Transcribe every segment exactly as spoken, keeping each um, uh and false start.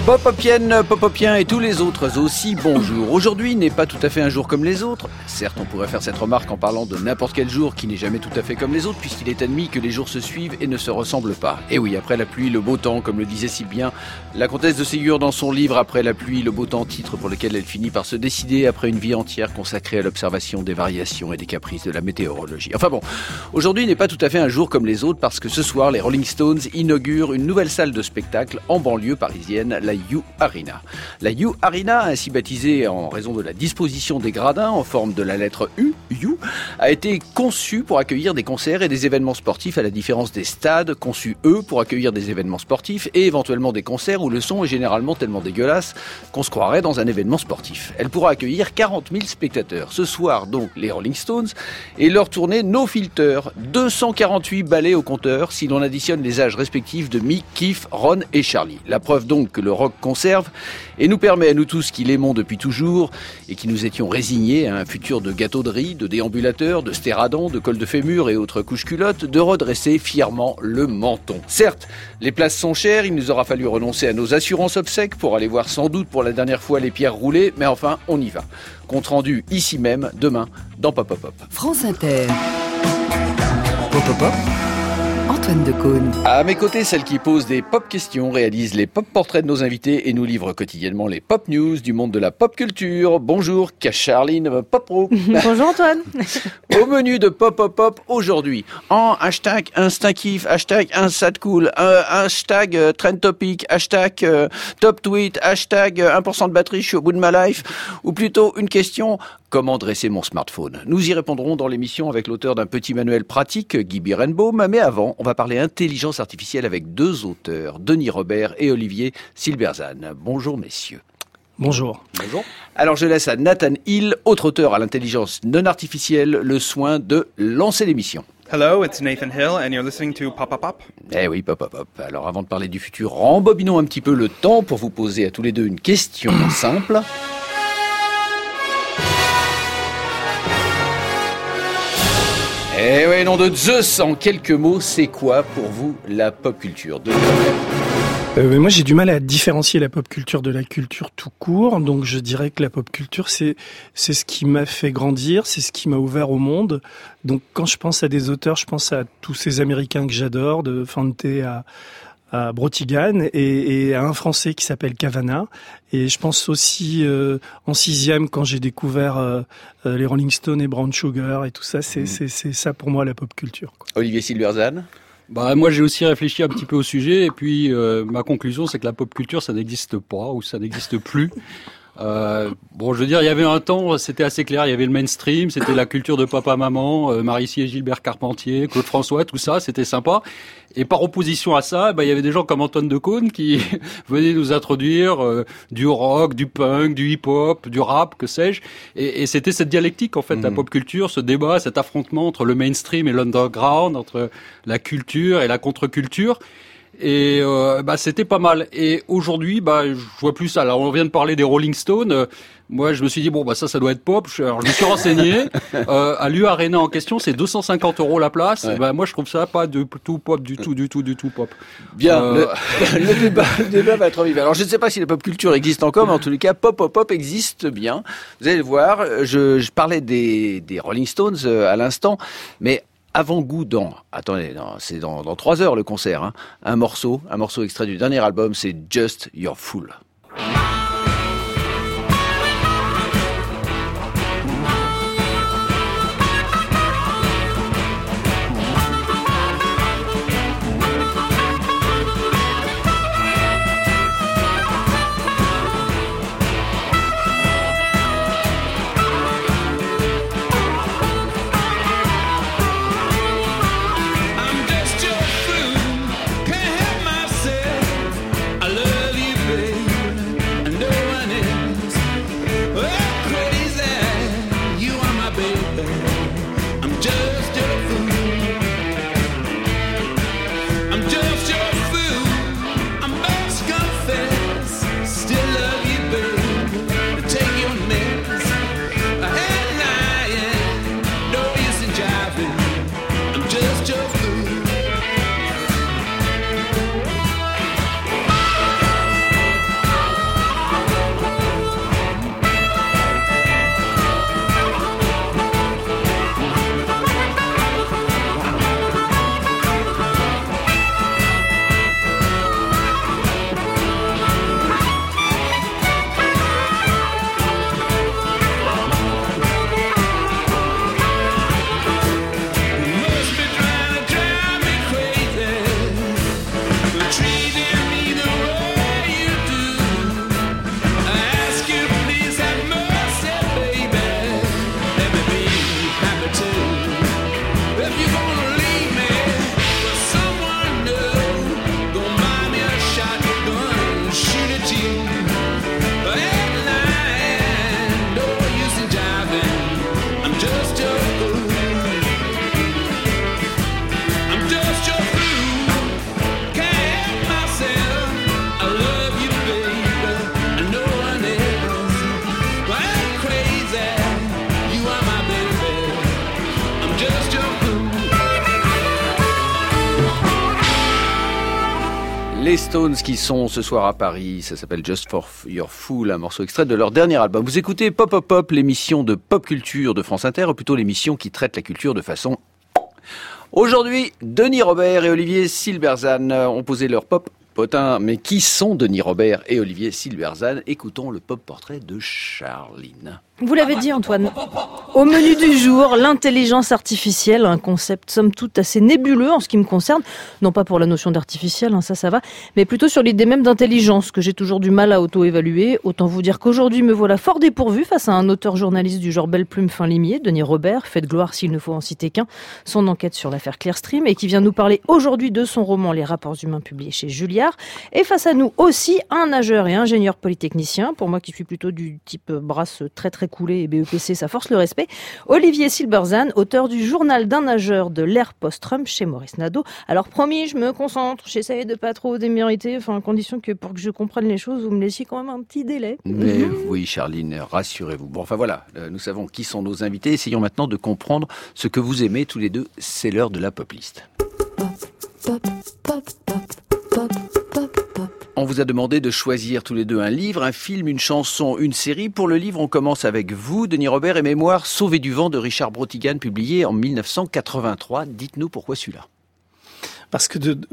Pop-Popienne, Pop-Popien et tous les autres aussi, bonjour. Aujourd'hui n'est pas tout à fait un jour comme les autres. Certes, on pourrait faire cette remarque en parlant de n'importe quel jour qui n'est jamais tout à fait comme les autres, puisqu'il est admis que les jours se suivent et ne se ressemblent pas. Et oui, après la pluie, le beau temps, comme le disait si bien la comtesse de Ségur dans son livre Après la pluie, le beau temps, titre pour lequel elle finit par se décider après une vie entière consacrée à l'observation des variations et des caprices de la météorologie. Enfin bon, aujourd'hui n'est pas tout à fait un jour comme les autres, parce que ce soir, les Rolling Stones inaugurent une nouvelle salle de spectacle en banlieue parisienne, la U Arena. La U Arena, ainsi baptisée en raison de la disposition des gradins en forme de la lettre U, U, a été conçue pour accueillir des concerts et des événements sportifs, à la différence des stades conçus, eux, pour accueillir des événements sportifs et éventuellement des concerts où le son est généralement tellement dégueulasse qu'on se croirait dans un événement sportif. Elle pourra accueillir quarante mille spectateurs. Ce soir, donc, les Rolling Stones et leur tournée No Filter. deux cent quarante-huit ballets au compteur si l'on additionne les âges respectifs de Mick, Keith, Ron et Charlie. La preuve donc que le rock conserve et nous permet à nous tous qui l'aimons depuis toujours et qui nous étions résignés à un futur de gâteaux de riz, de déambulateurs, de stéradons, de cols de fémur et autres couches-culottes, de redresser fièrement le menton. Certes, les places sont chères, il nous aura fallu renoncer à nos assurances obsèques pour aller voir sans doute pour la dernière fois les pierres roulées, mais enfin, on y va. Compte rendu ici même, demain, dans Pop Pop Pop. France Inter. Pop Pop Pop. Antoine Decaune. À mes côtés, celle qui pose des pop questions, réalise les pop portraits de nos invités et nous livre quotidiennement les pop news du monde de la pop culture. Bonjour, Charline Popro. Bonjour Antoine. Au menu de Pop Pop Pop aujourd'hui, en hashtag instinctif, hashtag instacool, euh, hashtag euh, trend topic, hashtag euh, top tweet, hashtag euh, un pour cent de batterie, je suis au bout de ma life, ou plutôt une question: comment dresser mon smartphone? Nous y répondrons dans l'émission avec l'auteur d'un petit manuel pratique, Guy Birenbaum, mais avant, on va parler intelligence artificielle avec deux auteurs, Denis Robert et Olivier Silberzan. Bonjour messieurs. Bonjour. Bonjour. Alors je laisse à Nathan Hill, autre auteur à l'intelligence non artificielle, le soin de lancer l'émission. Hello, it's Nathan Hill and you're listening to Pop Pop Pop. Eh oui, Pop Pop Pop. Alors avant de parler du futur, rembobinons un petit peu le temps pour vous poser à tous les deux une question simple. Eh oui, nom de Zeus, en quelques mots, c'est quoi pour vous la pop culture de euh, mais moi j'ai du mal à différencier la pop culture de la culture tout court, donc je dirais que la pop culture c'est c'est ce qui m'a fait grandir, c'est ce qui m'a ouvert au monde. Donc quand je pense à des auteurs, je pense à tous ces Américains que j'adore, de Fante à à Brotigan et, et à un Français qui s'appelle Cavana. Et je pense aussi euh, en sixième quand j'ai découvert euh, euh, les Rolling Stones et Brown Sugar et tout ça, c'est, mmh. c'est, c'est ça pour moi la pop culture, quoi. Olivier Silberzan. Bah moi j'ai aussi réfléchi un petit peu au sujet et puis euh, ma conclusion c'est que la pop culture ça n'existe pas ou ça n'existe plus. Euh, bon, je veux dire, il y avait un temps, c'était assez clair, il y avait le mainstream, c'était la culture de papa, maman, euh, Marici et Gilbert Carpentier, Claude François, tout ça, c'était sympa. Et par opposition à ça, bah, il y avait des gens comme Antoine Decaune qui venaient nous introduire euh, du rock, du punk, du hip-hop, du rap, que sais-je. Et, et c'était cette dialectique, en fait, mmh. la pop culture, ce débat, cet affrontement entre le mainstream et l'underground, entre la culture et la contre-culture. Et euh, bah c'était pas mal. Et aujourd'hui, bah je vois plus ça. Alors on vient de parler des Rolling Stones. Euh, moi, je me suis dit bon bah ça, ça doit être pop. Je, alors je me suis renseigné. euh, à l'U Arena en question, c'est deux cent cinquante euros la place. Ouais. Bah moi, je trouve ça pas du tout pop, du tout, du tout, du tout pop. Bien. Euh... Le, le, débat, le débat va être vivant. Alors je ne sais pas si la pop culture existe encore, mais en tous les cas, pop pop pop existe bien. Vous allez le voir. Je, je parlais des, des Rolling Stones à l'instant, mais avant-goût dans, attendez, non, c'est dans, dans trois heures le concert, hein, un morceau, un morceau extrait du dernier album, c'est Just You're Fool. I love you, babe. Les Stones qui sont ce soir à Paris, ça s'appelle Just for Your Fool, un morceau extrait de leur dernier album. Vous écoutez Pop Pop Pop, l'émission de pop culture de France Inter, ou plutôt l'émission qui traite la culture de façon... Aujourd'hui, Denis Robert et Olivier Silberzahn ont posé leur pop potin. Mais qui sont Denis Robert et Olivier Silberzahn? Écoutons le pop portrait de Charline. Vous l'avez dit, Antoine. Au menu du jour, l'intelligence artificielle, un concept somme toute assez nébuleux en ce qui me concerne. Non pas pour la notion d'artificiel, hein, ça, ça va, mais plutôt sur l'idée même d'intelligence que j'ai toujours du mal à auto-évaluer. Autant vous dire qu'aujourd'hui me voilà fort dépourvu face à un auteur journaliste du genre belle plume fin limier, Denis Robert, fait de gloire s'il ne faut en citer qu'un, son enquête sur l'affaire Clearstream et qui vient nous parler aujourd'hui de son roman Les rapports humains publié chez Julliard. Et face à nous aussi un nageur et ingénieur polytechnicien, pour moi qui suis plutôt du type brasse très très coulé et B E P C, ça force le respect. Olivier Silberzahn, auteur du journal d'un nageur de l'ère post-Trump chez Maurice Nadeau. Alors promis, je me concentre, j'essaie de pas trop démériter, enfin à condition que pour que je comprenne les choses, vous me laissiez quand même un petit délai. Mais oui, Charline, rassurez-vous. Bon, enfin voilà, nous savons qui sont nos invités. Essayons maintenant de comprendre ce que vous aimez tous les deux. C'est l'heure de la pop list. Pop, pop, pop, pop, pop, pop, pop. On vous a demandé de choisir tous les deux un livre, un film, une chanson, une série. Pour le livre, on commence avec vous, Denis Robert, et Mémoire sauvée du vent de Richard Brotigan, publié en mille neuf cent quatre-vingt-trois. Dites-nous pourquoi celui-là. Parce que de, de,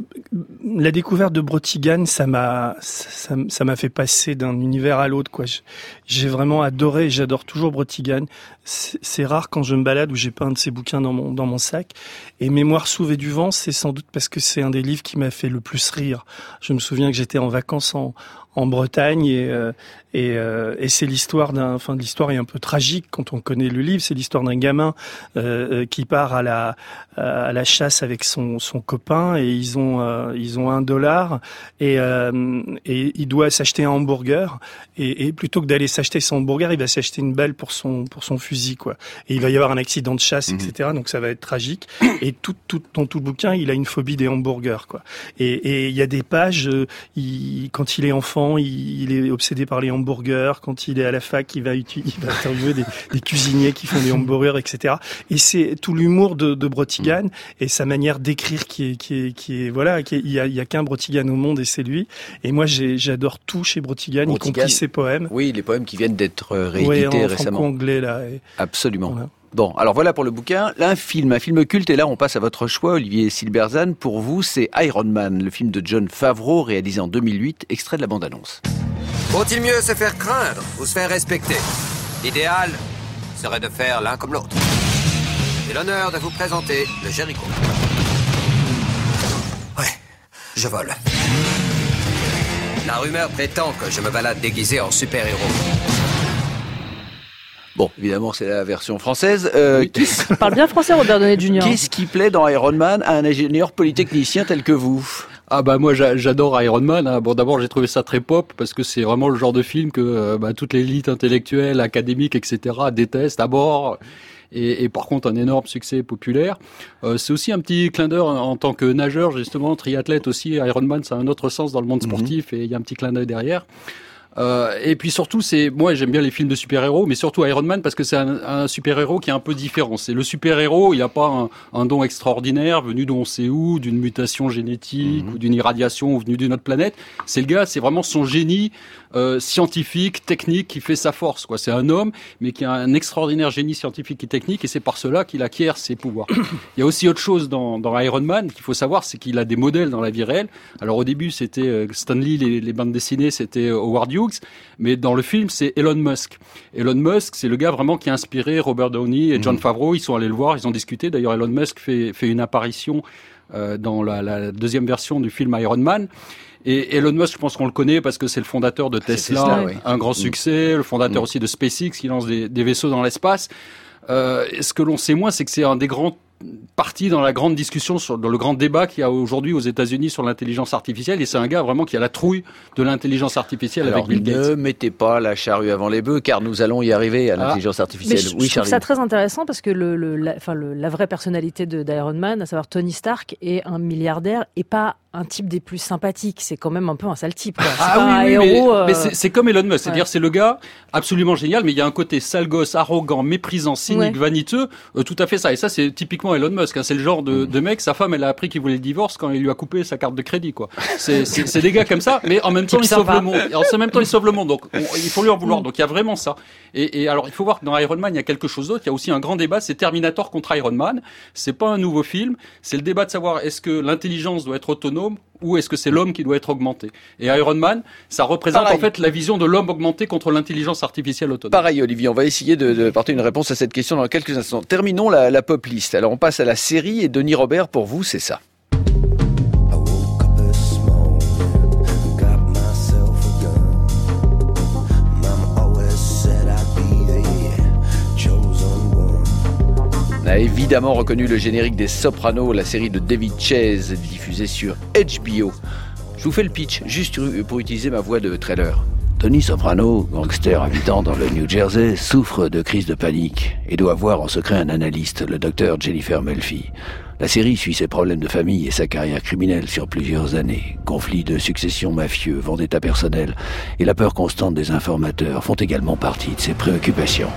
la découverte de Brotigan, ça m'a, ça, ça m'a fait passer d'un univers à l'autre, quoi. J'ai vraiment adoré, et j'adore toujours Brotigan. C'est, c'est rare quand je me balade où j'ai pas un de ses bouquins dans mon, dans mon sac. Et Mémoire sauvée du vent, c'est sans doute parce que c'est un des livres qui m'a fait le plus rire. Je me souviens que j'étais en vacances en, en Bretagne et, euh, et, euh, et c'est l'histoire d'un, enfin l'histoire est un peu tragique quand on connaît le livre. C'est l'histoire d'un gamin euh, qui part à la à la chasse avec son son copain et ils ont euh, ils ont un dollar et euh, et il doit s'acheter un hamburger et, et plutôt que d'aller s'acheter son hamburger, il va s'acheter une balle pour son pour son fusil, quoi. Et il va y avoir un accident de chasse, mmh. et cetera. Donc ça va être tragique. Et tout tout dans tout le bouquin, il a une phobie des hamburgers, quoi. Et et il y a des pages, euh, il, quand il est enfant, il, il est obsédé par les hamburgers. Quand il est à la fac, il va, il va interviewer des, des cuisiniers qui font des hamburgers, et cetera. Et c'est tout l'humour de, de Brotigan et sa manière d'écrire qui est, qui est, qui est, voilà, qui est, il y a, il y a qu'un Brotigan au monde et c'est lui. Et moi, j'ai, j'adore tout chez Brotigan, Brotigan, y compris ses poèmes. Oui, les poèmes qui viennent d'être réédités ouais, en récemment. Franco-anglais, là. Et... Absolument. Voilà. Bon, alors voilà pour le bouquin. Là, un film, un film culte, et là on passe à votre choix, Olivier Silberzahn. Pour vous, c'est Iron Man, le film de Jon Favreau, réalisé en deux mille huit, extrait de la bande-annonce. Vaut-il mieux se faire craindre ou se faire respecter? L'idéal serait de faire l'un comme l'autre. J'ai l'honneur de vous présenter le Jericho. Ouais, je vole. La rumeur prétend que je me balade déguisé en super-héros. Bon, évidemment, c'est la version française. Euh, qui parle bien français, Robert Downey junior Qu'est-ce qui plaît dans Iron Man à un ingénieur polytechnicien tel que vous? Ah bah moi j'adore Iron Man. Hein. Bon, d'abord j'ai trouvé ça très pop parce que c'est vraiment le genre de film que euh, bah, toute l'élite intellectuelle, académique, et cetera déteste à bord. Et, et par contre un énorme succès populaire. Euh, c'est aussi un petit clin d'œil en tant que nageur, justement, triathlète aussi. Iron Man, ça a un autre sens dans le monde sportif, mm-hmm. et il y a un petit clin d'œil derrière. Euh, et puis surtout, c'est moi j'aime bien les films de super-héros, mais surtout Iron Man parce que c'est un, un super-héros qui est un peu différent. C'est le super-héros, il n'a pas un, un don extraordinaire venu d'on sait où, d'une mutation génétique mmh. ou d'une irradiation venue d'une autre planète. C'est le gars, c'est vraiment son génie euh, scientifique, technique qui fait sa force, quoi. C'est un homme, mais qui a un extraordinaire génie scientifique et technique, et c'est par cela qu'il acquiert ses pouvoirs. Il y a aussi autre chose dans, dans Iron Man qu'il faut savoir, c'est qu'il a des modèles dans la vie réelle. Alors au début, c'était euh, Stan Lee, les, les bandes dessinées, c'était Howard Hughes. Mais dans le film, c'est Elon Musk. Elon Musk, c'est le gars vraiment qui a inspiré Robert Downey et Jon Favreau. Ils sont allés le voir, ils ont discuté. D'ailleurs, Elon Musk fait, fait une apparition euh, dans la, la deuxième version du film Iron Man. Et Elon Musk, je pense qu'on le connaît parce que c'est le fondateur de Tesla, Tesla oui. un grand succès, le fondateur mmh. aussi de SpaceX qui lance des, des vaisseaux dans l'espace. Euh, ce que l'on sait moins, c'est que c'est un des grands partie dans la grande discussion, sur, dans le grand débat qu'il y a aujourd'hui aux États-Unis sur l'intelligence artificielle, et c'est un gars vraiment qui a la trouille de l'intelligence artificielle. Alors, avec Bill Gates. Ne mettez pas la charrue avant les bœufs, car nous allons y arriver à ah. l'intelligence artificielle. Mais je, oui, je trouve ça très intéressant parce que le, le, la, enfin le, la vraie personnalité de, d'Iron Man, à savoir Tony Stark, est un milliardaire et pas un type des plus sympathiques. C'est quand même un peu un sale type. Quoi. C'est ah pas oui, un oui, héros. mais, euh... mais c'est, c'est comme Elon Musk, c'est-à-dire Ouais. c'est le gars absolument génial, mais il y a un côté sale gosse, arrogant, méprisant, cynique, Ouais. vaniteux, euh, tout à fait ça. Et ça, c'est typiquement Elon Musk. Hein. C'est le genre de, de mec. Sa femme, elle a appris qu'il voulait le divorce quand il lui a coupé sa carte de crédit, quoi. C'est, c'est, c'est des gars comme ça, mais en même temps, Type ils sauvent sympa. le monde. Et en même temps, ils sauvent le monde. Donc, on- il faut lui en vouloir. Donc, il y a vraiment ça. Et, et alors, il faut voir que dans Iron Man, il y a quelque chose d'autre. Il y a aussi un grand débat. C'est Terminator contre Iron Man. C'est pas un nouveau film. C'est le débat de savoir est-ce que l'intelligence doit être autonome ou est-ce que c'est l'homme qui doit être augmenté. Et Iron Man, ça représente Pareil. en fait la vision de l'homme augmenté contre l'intelligence artificielle autonome. Pareil, Olivier, on va essayer de, de porter une réponse à cette question dans quelques instants. Terminons la, la pop list. Alors, on passe à la série et Denis Robert, pour vous, c'est ça. I woke up this morning, got myself a gun. Mama always said I'd be the chosen one. On a évidemment reconnu le générique des Sopranos, la série de David Chase, diffusée sur H B O. Je vous fais le pitch, juste pour utiliser ma voix de trailer. Tony Soprano, gangster habitant dans le New Jersey, souffre de crise de panique et doit voir en secret un analyste, le docteur Jennifer Melfi. La série suit ses problèmes de famille et sa carrière criminelle sur plusieurs années. Conflits de succession mafieux, vendetta personnelle et la peur constante des informateurs font également partie de ses préoccupations.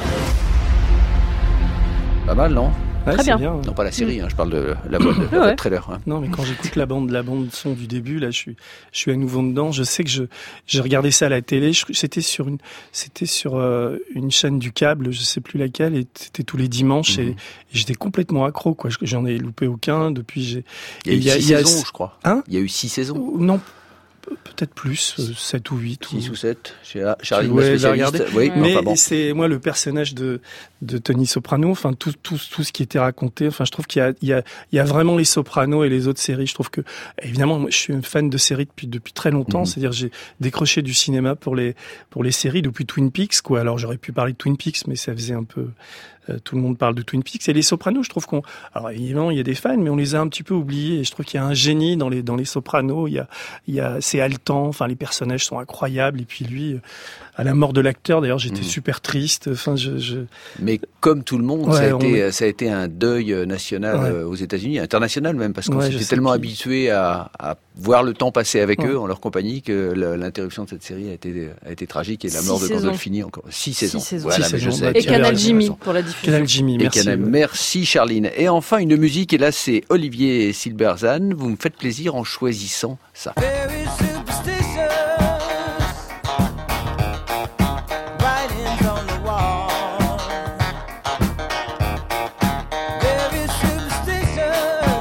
Pas mal, non ? Ouais, Très c'est bien. bien. ouais. Non, pas la série, hein, je parle de la voix de, la voix de Ouais. trailer. Hein. Non, mais quand j'écoute la bande, la bande son du début, là, je suis, je suis à nouveau dedans. Je sais que je, j'ai regardé ça à la télé. Je- c'était sur une, c'était sur euh, une chaîne du câble, je sais plus laquelle, et c'était tous les dimanches. Mhm. Et, et j'étais complètement accro, quoi. Je- J'en ai loupé aucun depuis. J'ai, Il y a et eu il y a- six il y a- saisons, je crois. Hein Il y a eu six saisons. non, pe- peut-être plus, euh, sept ou huit. Six ou... ou sept. Chez la- Charlie, Ouais, ma j'ai spécialiste. regardé. Oui, Ouais. Mais enfin bon. c'est moi le personnage de de Tony Soprano, enfin tout tout tout ce qui était raconté. Enfin, je trouve qu'il y a il y a il y a vraiment les Sopranos et les autres séries. Je trouve que évidemment, moi, je suis un fan de séries depuis depuis très longtemps. Mhm. C'est-à-dire, j'ai décroché du cinéma pour les pour les séries depuis Twin Peaks, quoi. Alors j'aurais pu parler de Twin Peaks, mais ça faisait un peu euh, tout le monde parle de Twin Peaks et les Sopranos. Je trouve qu'on alors évidemment il y a des fans, mais on les a un petit peu oubliés. Et je trouve qu'il y a un génie dans les dans les Sopranos. Il y a il y a c'est haletant. Enfin, les personnages sont incroyables. Et puis lui, euh, à la mort de l'acteur, d'ailleurs, j'étais Mhm. super triste. Enfin, je, je... Mais comme tout le monde, Ouais, ça, a on été, est- ça a été un deuil national Ouais. euh, aux États-Unis, international même, parce qu'on Ouais, je s'était sais tellement qu'il- habitué à, à voir le temps passer avec Ouais. eux en leur compagnie que le- l'interruption de cette série a été, a été tragique et la Six mort de saisons. Gandolfini encore. Six saisons. saisons. Voilà, Six mais je saisons, sais. bah, Et tu avais Canal raison. Jimmy pour la diffusion. Canal Jimmy, Et merci. Canal. ouais. Merci Charline. Et enfin une musique, et là c'est Olivier Silberzan. Vous me faites plaisir en choisissant ça. Very superstitious. Writings on the wall. Very superstitious.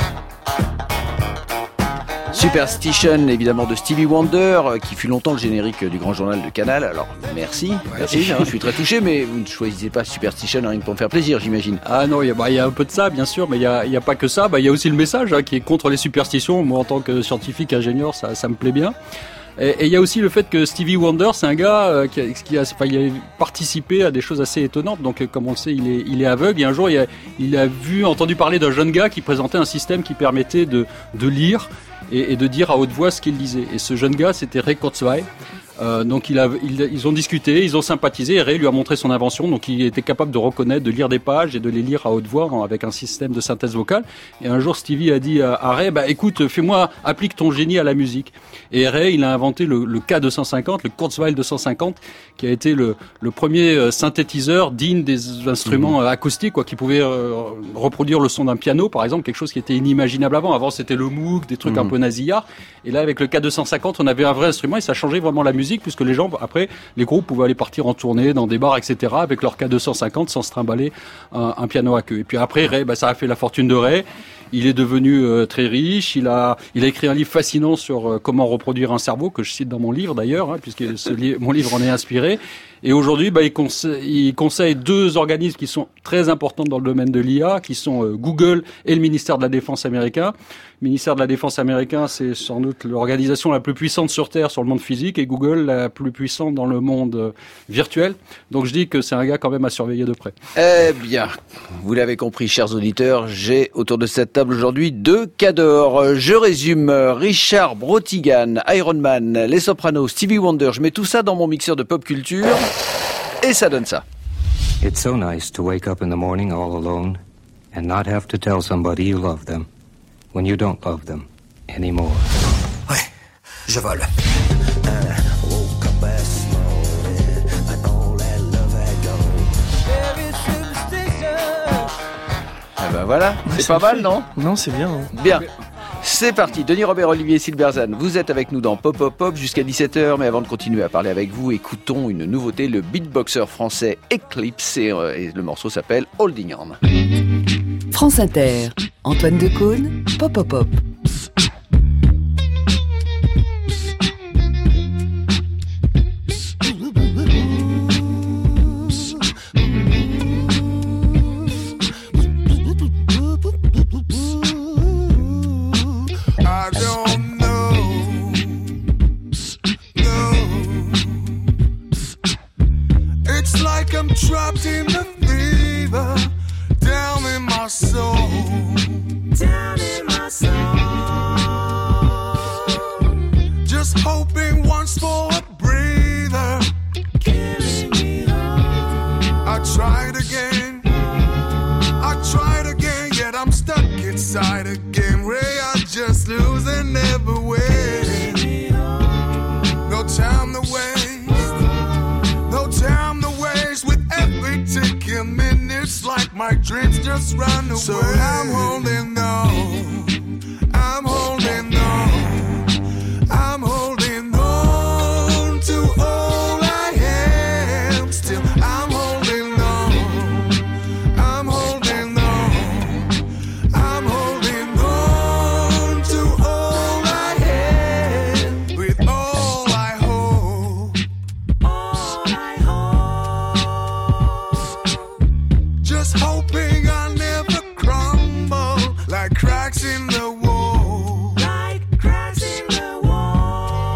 Superstition, évidemment, de Stevie Wonder, euh, qui fut longtemps le générique du Grand Journal de Canal. Alors, merci, merci, hein, je suis très touché, mais vous ne choisissez pas Superstition rien que pour me faire plaisir, j'imagine. Ah non, il y, a- bah, il y a un peu de ça, bien sûr, mais il y a, il y a pas que ça. Bah, il y a aussi le message hein, qui est contre les superstitions. Moi, en tant que scientifique ingénieur, ça, ça me plaît bien. Et, et il y a aussi le fait que Stevie Wonder, c'est un gars euh, qui, a, qui a, enfin, il a participé à des choses assez étonnantes. Donc, euh, comme on le sait, il est, il est aveugle. Et un jour, il a, il a vu, entendu parler d'un jeune gars qui présentait un système qui permettait de, de lire et, et de dire à haute voix ce qu'il disait. Et ce jeune gars, c'était Ray Kurzweil. Euh, donc il a, il, ils ont discuté, ils ont sympathisé, et Ray lui a montré son invention, donc il était capable de reconnaître, de lire des pages et de les lire à haute voix en- avec un système de synthèse vocale. Et un jour Stevie a dit à, à Ray, bah écoute, fais-moi, applique ton génie à la musique. Et Ray, il a inventé le, le K deux cent cinquante, le Kurzweil deux cent cinquante, qui a été le, le premier euh, synthétiseur digne des instruments euh, acoustiques, quoi, qui pouvait euh, reproduire le son d'un piano, par exemple, quelque chose qui était inimaginable avant. Avant, c'était le Moog, des trucs Mhm. un peu nasillards. Et là, avec le K deux cent cinquante, on avait un vrai instrument et ça changeait vraiment la musique, puisque les gens, après, les groupes pouvaient aller partir en tournée dans des bars, et cetera, avec leur K deux cent cinquante sans se trimballer un, un piano à queue. Et puis après, Ray, bah, ça a fait la fortune de Ray. Il est devenu euh, très riche. Il a, il a écrit un livre fascinant sur euh, comment reproduire un cerveau, que je cite dans mon livre d'ailleurs, hein, puisque ce li- mon livre en est inspiré. Et aujourd'hui, bah, il, conseille, il conseille deux organismes qui sont très importants dans le domaine de l'I A, qui sont euh, Google et le ministère de la Défense américain. Le ministère de la Défense américain, c'est sans doute l'organisation la plus puissante sur Terre, sur le monde physique, et Google la plus puissante dans le monde euh, virtuel. Donc je dis que c'est un gars quand même à surveiller de près. Eh bien, vous l'avez compris, chers auditeurs, j'ai autour de cette table aujourd'hui deux cadors. Je résume, Richard Brotigan, Iron Man, Les Sopranos, Stevie Wonder. Je mets tout ça dans mon mixeur de pop culture et ça donne ça. It's so nice to wake up in the morning all alone and not have to tell somebody you love them when you don't love them anymore. Ouais, je vole. Ah ben voilà, c'est pas mal, non ? Non, c'est bien. Hein. Bien. C'est parti, Denis Robert, Olivier Silberzan, vous êtes avec nous dans Pop Pop Pop jusqu'à dix-sept heures, mais avant de continuer à parler avec vous, écoutons une nouveauté, le beatboxer français Eclipse, et, euh, et le morceau s'appelle Holding On. France Inter, Antoine Decaune, Pop Pop Pop. Trapped in the fever, down in my soul, down in my soul. Just hoping once for a breather, killing me all. I tried again, I tried again, yet I'm stuck inside again. Ray, I just lose and never win. No time to waste, no time to waste with every ticking minute's like my dreams just run away. So I'm holding on, I'm holding on, I'm holding on to all I am. Still I'm holding on, I'm holding on, I'm holding on to all I am. With all I hope, all I hope, just hoping I never crumble like cracks in the wall, like cracks in the wall.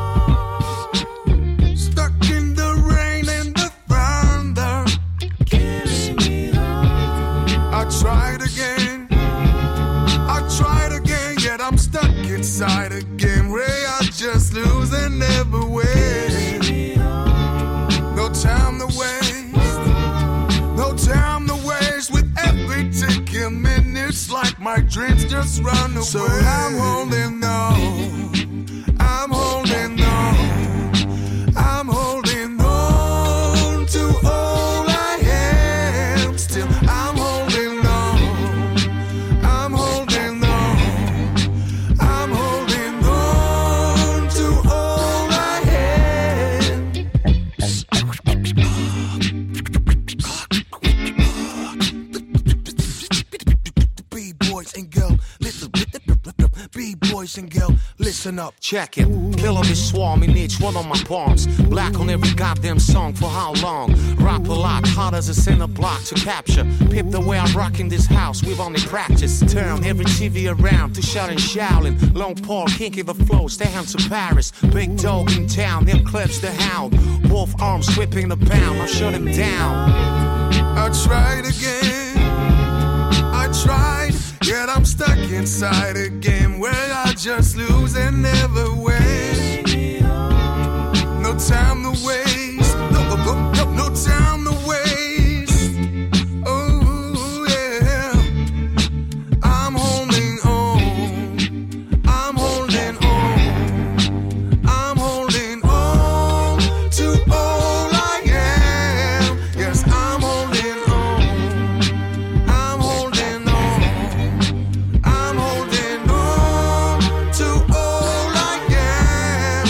Stuck in the rain and the thunder, killing me all. I tried again, I tried again, yet I'm stuck inside again. Ray, I just lose and never win. No time to waste, no time to waste with every ticking minute's like my dreams just run away. So I'm holding on, I'm holding on, I'm holding on to all I am. Still I'm holding on, I'm holding on, I'm holding on to all I am. B-boys and girl, listen, B-boys and girl, listen up. Check it. Killer be swarming each one of my palms. Black on every goddamn song for how long? Rap a lot, hard as a center block to capture. Pip the way I'm rocking this house, we've only practiced. Turn every T V around to shout and shouting. Long Paul, kinky the flow, stay down to Paris. Big dog in town, him clips the hound. Both arms whipping the pound, I'll shut him down. I tried again, I tried, yet I'm stuck inside a game where I just lose and never win. No time to waste, no, no, no, no time to waste. Oh yeah, I'm holding on, I'm holding on, I'm holding on to all I am. Yes, I'm holding on, I'm holding on, I'm holding on to all I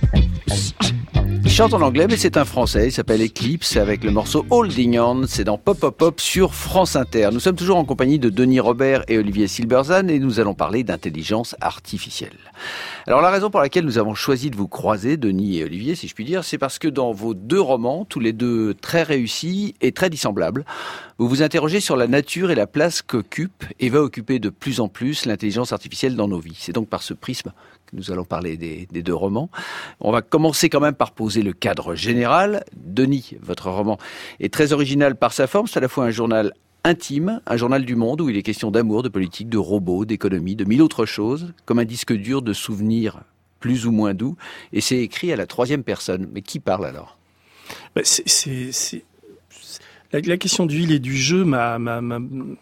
am. Il chante en anglais, mais c'est un français, il s'appelle Eclipse, avec le morceau Holding On, c'est dans Pop Pop Pop sur France Inter. Nous sommes toujours en compagnie de Denis Robert et Olivier Silberzan, et nous allons parler d'intelligence artificielle. Alors la raison pour laquelle nous avons choisi de vous croiser, Denis et Olivier, si je puis dire, c'est parce que dans vos deux romans, tous les deux très réussis et très dissemblables, vous vous interrogez sur la nature et la place qu'occupe et va occuper de plus en plus l'intelligence artificielle dans nos vies. C'est donc par ce prisme que nous allons parler des, des deux romans. On va commencer quand même par poser le cadre général. Denis, votre roman est très original par sa forme. C'est à la fois un journal intime, un journal du monde où il est question d'amour, de politique, de robots, d'économie, de mille autres choses, comme un disque dur de souvenirs plus ou moins doux. Et c'est écrit à la troisième personne. Mais qui parle alors ? Bah, c'est, c'est, c'est... La, la question du il et du jeu m'a... m'a, m'a...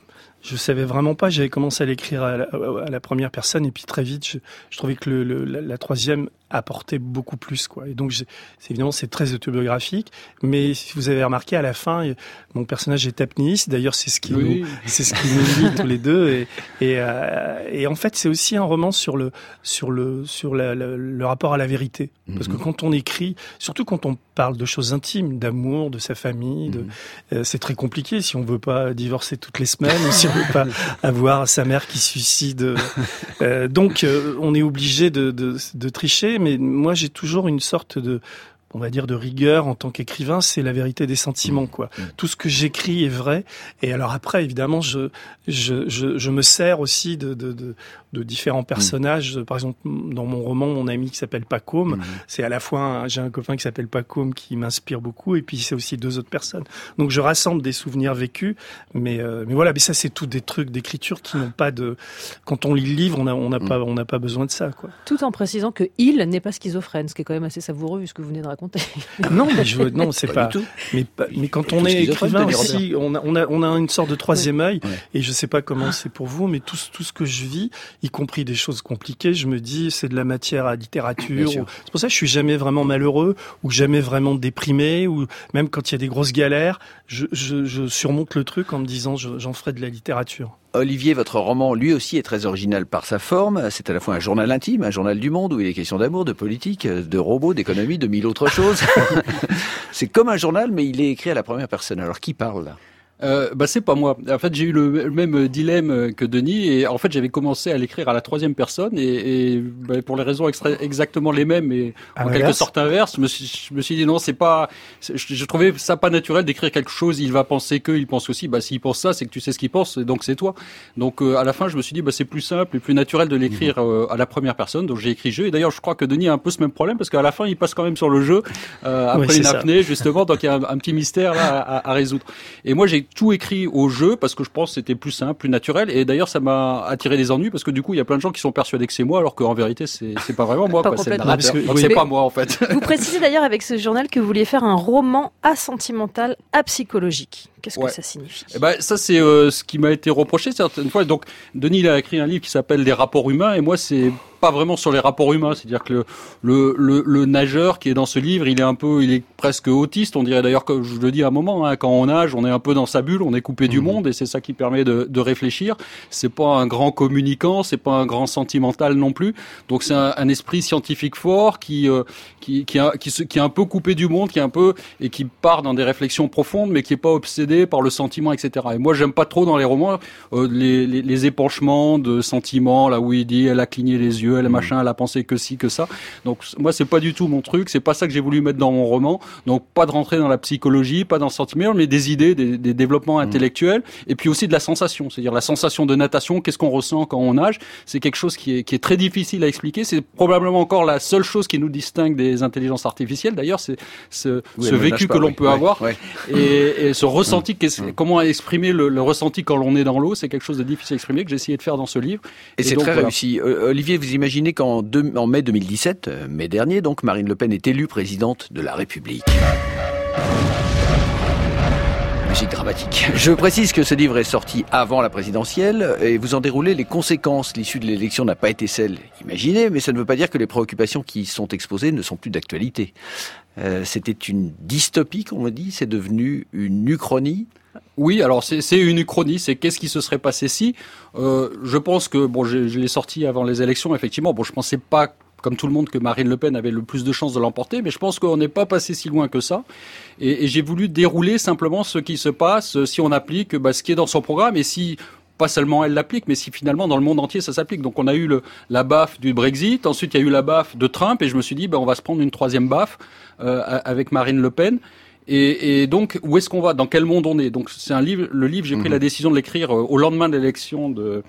je savais vraiment pas. J'avais commencé à l'écrire à la, à la première personne et puis très vite, je, je trouvais que le, le, la, la troisième apportait beaucoup plus, quoi. Et donc, c'est évidemment, c'est très autobiographique, mais si vous avez remarqué, à la fin, mon personnage est apnéiste. D'ailleurs, c'est ce qui oui. nous, c'est ce qui nous lie tous les deux. Et, et, euh, et en fait, c'est aussi un roman sur le, sur le, sur la, la, le rapport à la vérité. Parce que quand on écrit, surtout quand on parle de choses intimes, d'amour, de sa famille, de, mmh. euh, c'est très compliqué si on veut pas divorcer toutes les semaines ou si on veut pas avoir sa mère qui se suicide. Euh, donc, euh, on est obligé de, de, de tricher. Mais moi, j'ai toujours une sorte de, on va dire, de rigueur en tant qu'écrivain, c'est la vérité des sentiments, quoi. Mmh. Tout ce que j'écris est vrai. Et alors après, évidemment, je, je, je, je me sers aussi de, de, de, de différents personnages. Mmh. Par exemple, dans mon roman, mon ami qui s'appelle Pacôme, mmh. c'est à la fois, un, j'ai un copain qui s'appelle Pacôme qui m'inspire beaucoup, et puis c'est aussi deux autres personnes. Donc je rassemble des souvenirs vécus, mais, euh, mais voilà, mais ça c'est tout des trucs d'écriture qui n'ont pas de, quand on lit le livre, on n'a on n'a mmh. pas, on n'a pas besoin de ça, quoi. Tout en précisant que il n'est pas schizophrène, ce qui est quand même assez savoureux vu ce que vous venez de raconter. Non, mais je, non, c'est pas. pas mais, mais quand on est écrivain aussi, on a, on a, on a une sorte de troisième œil. Ouais. Et je sais pas comment c'est pour vous, mais tout, tout ce que je vis, y compris des choses compliquées, je me dis, c'est de la matière à littérature. C'est pour ça que je suis jamais vraiment malheureux ou jamais vraiment déprimé, ou même quand il y a des grosses galères, je, je, je surmonte le truc en me disant, je, j'en ferai de la littérature. Olivier, votre roman, lui aussi, est très original par sa forme. C'est à la fois un journal intime, un journal du monde, où il est question d'amour, de politique, de robots, d'économie, de mille autres choses. C'est comme un journal, mais il est écrit à la première personne. Alors, qui parle là ? Euh, bah c'est pas moi. En fait, j'ai eu le même dilemme que Denis, et en fait, j'avais commencé à l'écrire à la troisième personne, et, et bah, pour les raisons extra- exactement les mêmes, mais en quelque sorte inverse, je me suis, je me suis dit non, c'est pas. Je, je trouvais ça pas naturel d'écrire quelque chose. Il va penser que, il pense aussi. Bah s'il pense ça, c'est que tu sais ce qu'il pense, et donc c'est toi. Donc euh, à la fin, je me suis dit bah c'est plus simple et plus naturel de l'écrire euh, à la première personne. Donc j'ai écrit jeu, et d'ailleurs, je crois que Denis a un peu ce même problème parce qu'à la fin, il passe quand même sur le jeu euh, après oui, une apnée, justement. Donc il y a un, un petit mystère là à, à résoudre. Et moi, j'ai tout écrit au jeu parce que je pense que c'était plus simple, plus naturel, et d'ailleurs ça m'a attiré des ennuis parce que du coup il y a plein de gens qui sont persuadés que c'est moi alors qu'en vérité c'est c'est pas vraiment moi, pas quoi, c'est le narrateur. que, donc oui. c'est pas moi en fait. Vous précisez d'ailleurs avec ce journal que vous vouliez faire un roman asentimental, apsychologique. Qu'est-ce ouais. que ça signifie ? Eh ben ça c'est euh, ce qui m'a été reproché certaines fois. Donc Denis il a écrit un livre qui s'appelle Les rapports humains, et moi c'est pas vraiment sur les rapports humains, c'est-à-dire que le, le le le nageur qui est dans ce livre, il est un peu, il est presque autiste, on dirait d'ailleurs, que je le dis à un moment, hein, quand on nage, on est un peu dans sa bulle, on est coupé mmh. du monde, et c'est ça qui permet de, de réfléchir. C'est pas un grand communicant, c'est pas un grand sentimental non plus. Donc c'est un, un esprit scientifique fort qui euh, qui qui, a, qui, qui est un peu coupé du monde, qui est un peu et qui part dans des réflexions profondes, mais qui est pas obsédé par le sentiment, et cetera. Et moi j'aime pas trop dans les romans euh, les, les les épanchements de sentiments, là où il dit elle a cligné les yeux, elle a machin, elle a pensé que ci, que ça. Donc moi c'est pas du tout mon truc, c'est pas ça que j'ai voulu mettre dans mon roman. Donc pas de rentrer dans la psychologie, pas dans le sentiment, mais des idées, des, des développements intellectuels, et puis aussi de la sensation, c'est-à-dire la sensation de natation, qu'est-ce qu'on ressent quand on nage. C'est quelque chose qui est qui est très difficile à expliquer. C'est probablement encore la seule chose qui nous distingue des intelligences artificielles. D'ailleurs, c'est ce, oui, ce vécu pas, que l'on oui. peut ouais, avoir ouais. Et, et ce ressenti. Mmh. Comment exprimer le, le ressenti quand on est dans l'eau, c'est quelque chose de difficile à exprimer que j'ai essayé de faire dans ce livre. Et, et c'est donc, très voilà. réussi. Euh, Olivier, vous imaginez qu'en deux, en mai deux mille dix-sept, euh, mai dernier, donc Marine Le Pen est élue présidente de la République. Musique dramatique. Je précise que ce livre est sorti avant la présidentielle et vous en déroulez les conséquences. L'issue de l'élection n'a pas été celle imaginée, mais ça ne veut pas dire que les préoccupations qui sont exposées ne sont plus d'actualité. Euh, c'était une dystopie, comme on dit, c'est devenu une uchronie. Oui, alors c'est, c'est une uchronie, c'est qu'est-ce qui se serait passé si. Euh, je pense que, bon, je, je l'ai sorti avant les élections, effectivement, bon, je pensais pas, comme tout le monde, que Marine Le Pen avait le plus de chances de l'emporter, mais je pense qu'on n'est pas passé si loin que ça. Et, et j'ai voulu dérouler simplement ce qui se passe si on applique bah, ce qui est dans son programme, et si pas seulement elle l'applique, mais si finalement dans le monde entier ça s'applique. Donc on a eu le, la baffe du Brexit, ensuite il y a eu la baffe de Trump, et je me suis dit bah, on va se prendre une troisième baffe euh, avec Marine Le Pen. Et, et donc, où est-ce qu'on va ? Dans quel monde on est ? Donc, c'est un livre. Le livre, j'ai pris mmh. la décision de l'écrire au lendemain de l'élection de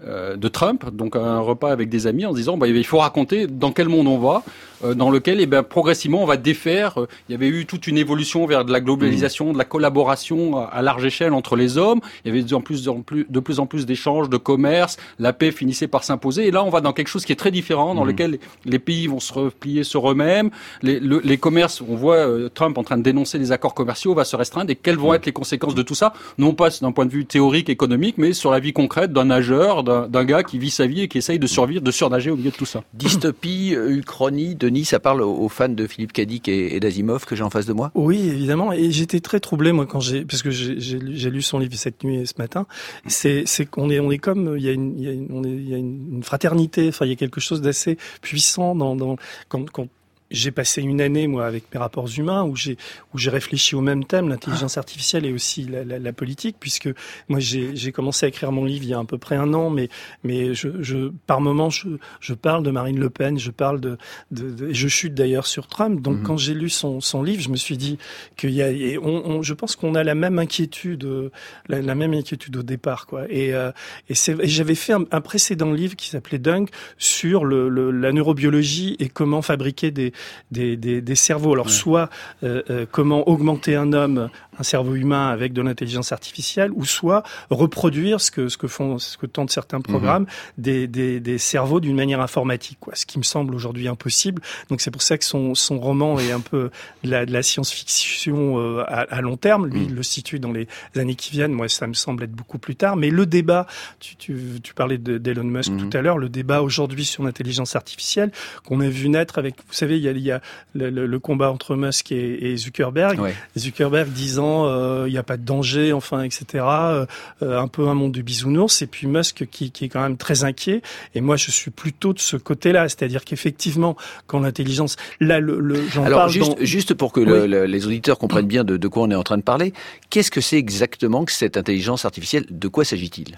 euh, de Trump, donc un repas avec des amis, en disant bah, il faut raconter dans quel monde on va, euh, dans lequel eh ben, progressivement on va défaire. Euh, il y avait eu toute une évolution vers de la globalisation, de la collaboration à, à large échelle entre les hommes. Il y avait de, en plus, de, plus, de plus en plus d'échanges, de commerce. La paix finissait par s'imposer. Et là, on va dans quelque chose qui est très différent, dans mmh. lequel les pays vont se replier sur eux-mêmes. Les, le, les commerces, on voit euh, Trump en train de dénoncer les accords commerciaux, va se restreindre. Et quelles vont mmh. être les conséquences de tout ça? Non pas d'un point de vue théorique, économique, mais sur la vie concrète d'un nageur, d'un, d'un gars qui vit sa vie et qui essaye de survivre, de surnager au milieu de tout ça. Dystopie, uchronie, Denis, ça parle aux fans de Philippe Cadic et, et d'Asimov que j'ai en face de moi? Oui, évidemment. Et j'étais très troublé, moi, quand j'ai, parce que j'ai, j'ai, j'ai lu son livre cette nuit et ce matin. C'est, c'est qu'on est, on est comme, il y a une, il y a une, on est, il y a une fraternité. Enfin, il y a quelque chose d'assez puissant dans, dans, quand, quand j'ai passé une année, moi, avec mes rapports humains, où j'ai où j'ai réfléchi au même thème, l'intelligence artificielle et aussi la, la, la politique, puisque moi j'ai j'ai commencé à écrire mon livre il y a à peu près un an, mais mais je, je par moments je je parle de Marine Le Pen, je parle de, de, de je chute d'ailleurs sur Trump. Donc mmh. quand j'ai lu son son livre, je me suis dit qu'il y a, et on, on, je pense qu'on a la même inquiétude, la, la même inquiétude au départ, quoi. Et euh, et, c'est, et j'avais fait un, un précédent livre qui s'appelait Dunk sur le, le la neurobiologie et comment fabriquer des Des, des, des cerveaux. Alors, ouais. soit euh, euh, comment augmenter un homme, un cerveau humain avec de l'intelligence artificielle, ou soit reproduire ce que ce que font, ce que tentent certains programmes, mmh. des, des, des cerveaux d'une manière informatique, quoi. Ce qui me semble aujourd'hui impossible. Donc, c'est pour ça que son son roman est un peu de la, de la science-fiction euh, à, à long terme. Lui, mmh. il le situe dans les années qui viennent. Moi, ça me semble être beaucoup plus tard. Mais le débat, tu tu, tu parlais de, d'Elon Musk mmh. tout à l'heure, le débat aujourd'hui sur l'intelligence artificielle qu'on a vu naître avec, vous savez, il y a, il y a le, le, le combat entre Musk et, et Zuckerberg. Ouais. Zuckerberg disant euh, il n'y a pas de danger, enfin, et cetera. Euh, un peu un monde de bisounours. Et puis Musk qui, qui est quand même très inquiet. Et moi, je suis plutôt de ce côté-là, c'est-à-dire qu'effectivement, quand l'intelligence, là, le, le j'en Alors parle juste, dans... juste pour que oui. le, le, les auditeurs comprennent bien de, de quoi on est en train de parler, qu'est-ce que c'est exactement que cette intelligence artificielle? De quoi s'agit-il?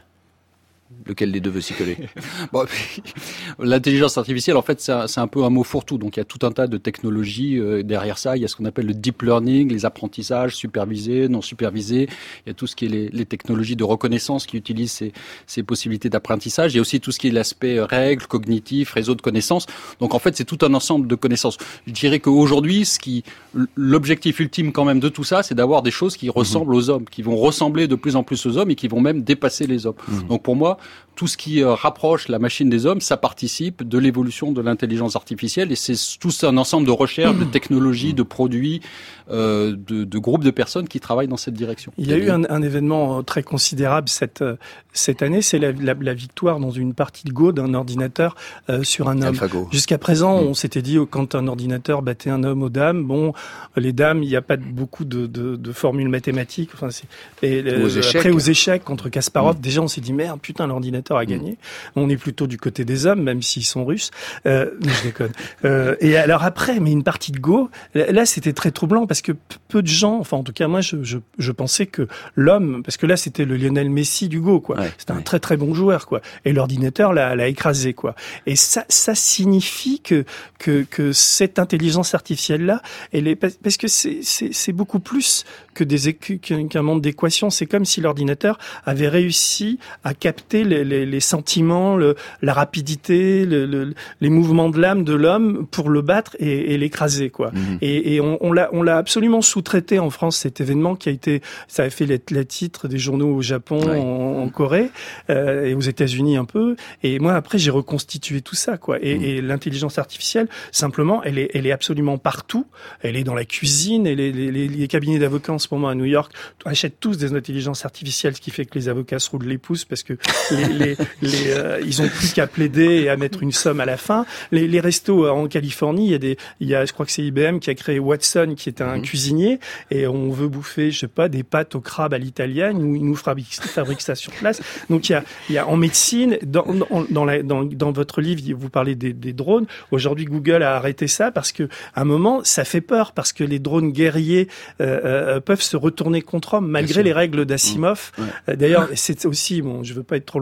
Lequel des deux veut s'y coller? Bon, l'intelligence artificielle, en fait, c'est un, c'est un peu un mot fourre-tout. Donc, il y a tout un tas de technologies euh, derrière ça. Il y a ce qu'on appelle le deep learning, les apprentissages supervisés, non supervisés. Il y a tout ce qui est les, les technologies de reconnaissance qui utilisent ces, ces possibilités d'apprentissage. Il y a aussi tout ce qui est l'aspect règles, cognitif, réseau de connaissances. Donc, en fait, c'est tout un ensemble de connaissances. Je dirais qu'aujourd'hui, ce qui, l'objectif ultime quand même de tout ça, c'est d'avoir des choses qui ressemblent mmh. aux hommes, qui vont ressembler de plus en plus aux hommes et qui vont même dépasser les hommes. Mmh. Donc, pour moi, tout ce qui rapproche la machine des hommes, ça participe de l'évolution de l'intelligence artificielle et c'est tout un ensemble de recherches, de technologies, de produits, euh, de, de groupes de personnes qui travaillent dans cette direction. Il y a eu un, un événement très considérable cette cette année, c'est la, la, la victoire dans une partie de Go d'un ordinateur euh, sur un homme. AlphaGo. Jusqu'à présent, mmh. on s'était dit quand un ordinateur battait un homme aux dames, bon, les dames, il n'y a pas beaucoup de, de, de formules mathématiques. Enfin, c'est, et aux euh, après aux échecs contre Kasparov, mmh. déjà on s'est dit merde, putain, l'ordinateur a gagné. Mmh. On est plutôt du côté des hommes, même s'ils sont russes. Euh, je déconne. Euh, et alors après, mais une partie de Go, là c'était très troublant parce que peu de gens, enfin en tout cas moi, je, je, je pensais que l'homme, parce que là c'était le Lionel Messi du Go, quoi. Ouais, c'était ouais. un très très bon joueur, quoi. Et l'ordinateur l'a, l'a écrasé, quoi. Et ça, ça signifie que que que cette intelligence artificielle là, elle est parce que c'est c'est c'est beaucoup plus que des qu'un monde d'équations. C'est comme si l'ordinateur avait réussi à capter les les, les sentiments, le, la rapidité, le, le, les mouvements de l'âme de l'homme pour le battre et, et l'écraser, quoi. Mmh. Et, et on, on l'a on l'a absolument sous-traité en France, cet événement qui a été, ça a fait les, les titres des journaux au Japon, ouais. en, en Corée euh, et aux États-Unis un peu. Et moi après j'ai reconstitué tout ça, quoi. Et, mmh. et l'intelligence artificielle, simplement, elle est elle est absolument partout. Elle est dans la cuisine. Et les, les, les cabinets d'avocats en ce moment à New York achètent tous des intelligences artificielles, ce qui fait que les avocats se roulent les pouces parce que les, les, les euh, ils ont plus qu'à plaider et à mettre une somme à la fin. Les, les restos en Californie, il y a des, il y a, je crois que c'est I B M qui a créé Watson, qui est un mmh. cuisinier, et on veut bouffer, je sais pas, des pâtes au crabe à l'italienne, où il nous fabrique, fabrique ça sur place. Donc il y a, il y a en médecine, dans, dans, dans, la, dans, dans votre livre, vous parlez des, des drones. Aujourd'hui, Google a arrêté ça parce que, à un moment, ça fait peur parce que les drones guerriers euh, euh, peuvent se retourner contre hommes malgré les règles d'Asimov. Mmh. Ouais. D'ailleurs, c'est aussi, bon, je veux pas être trop long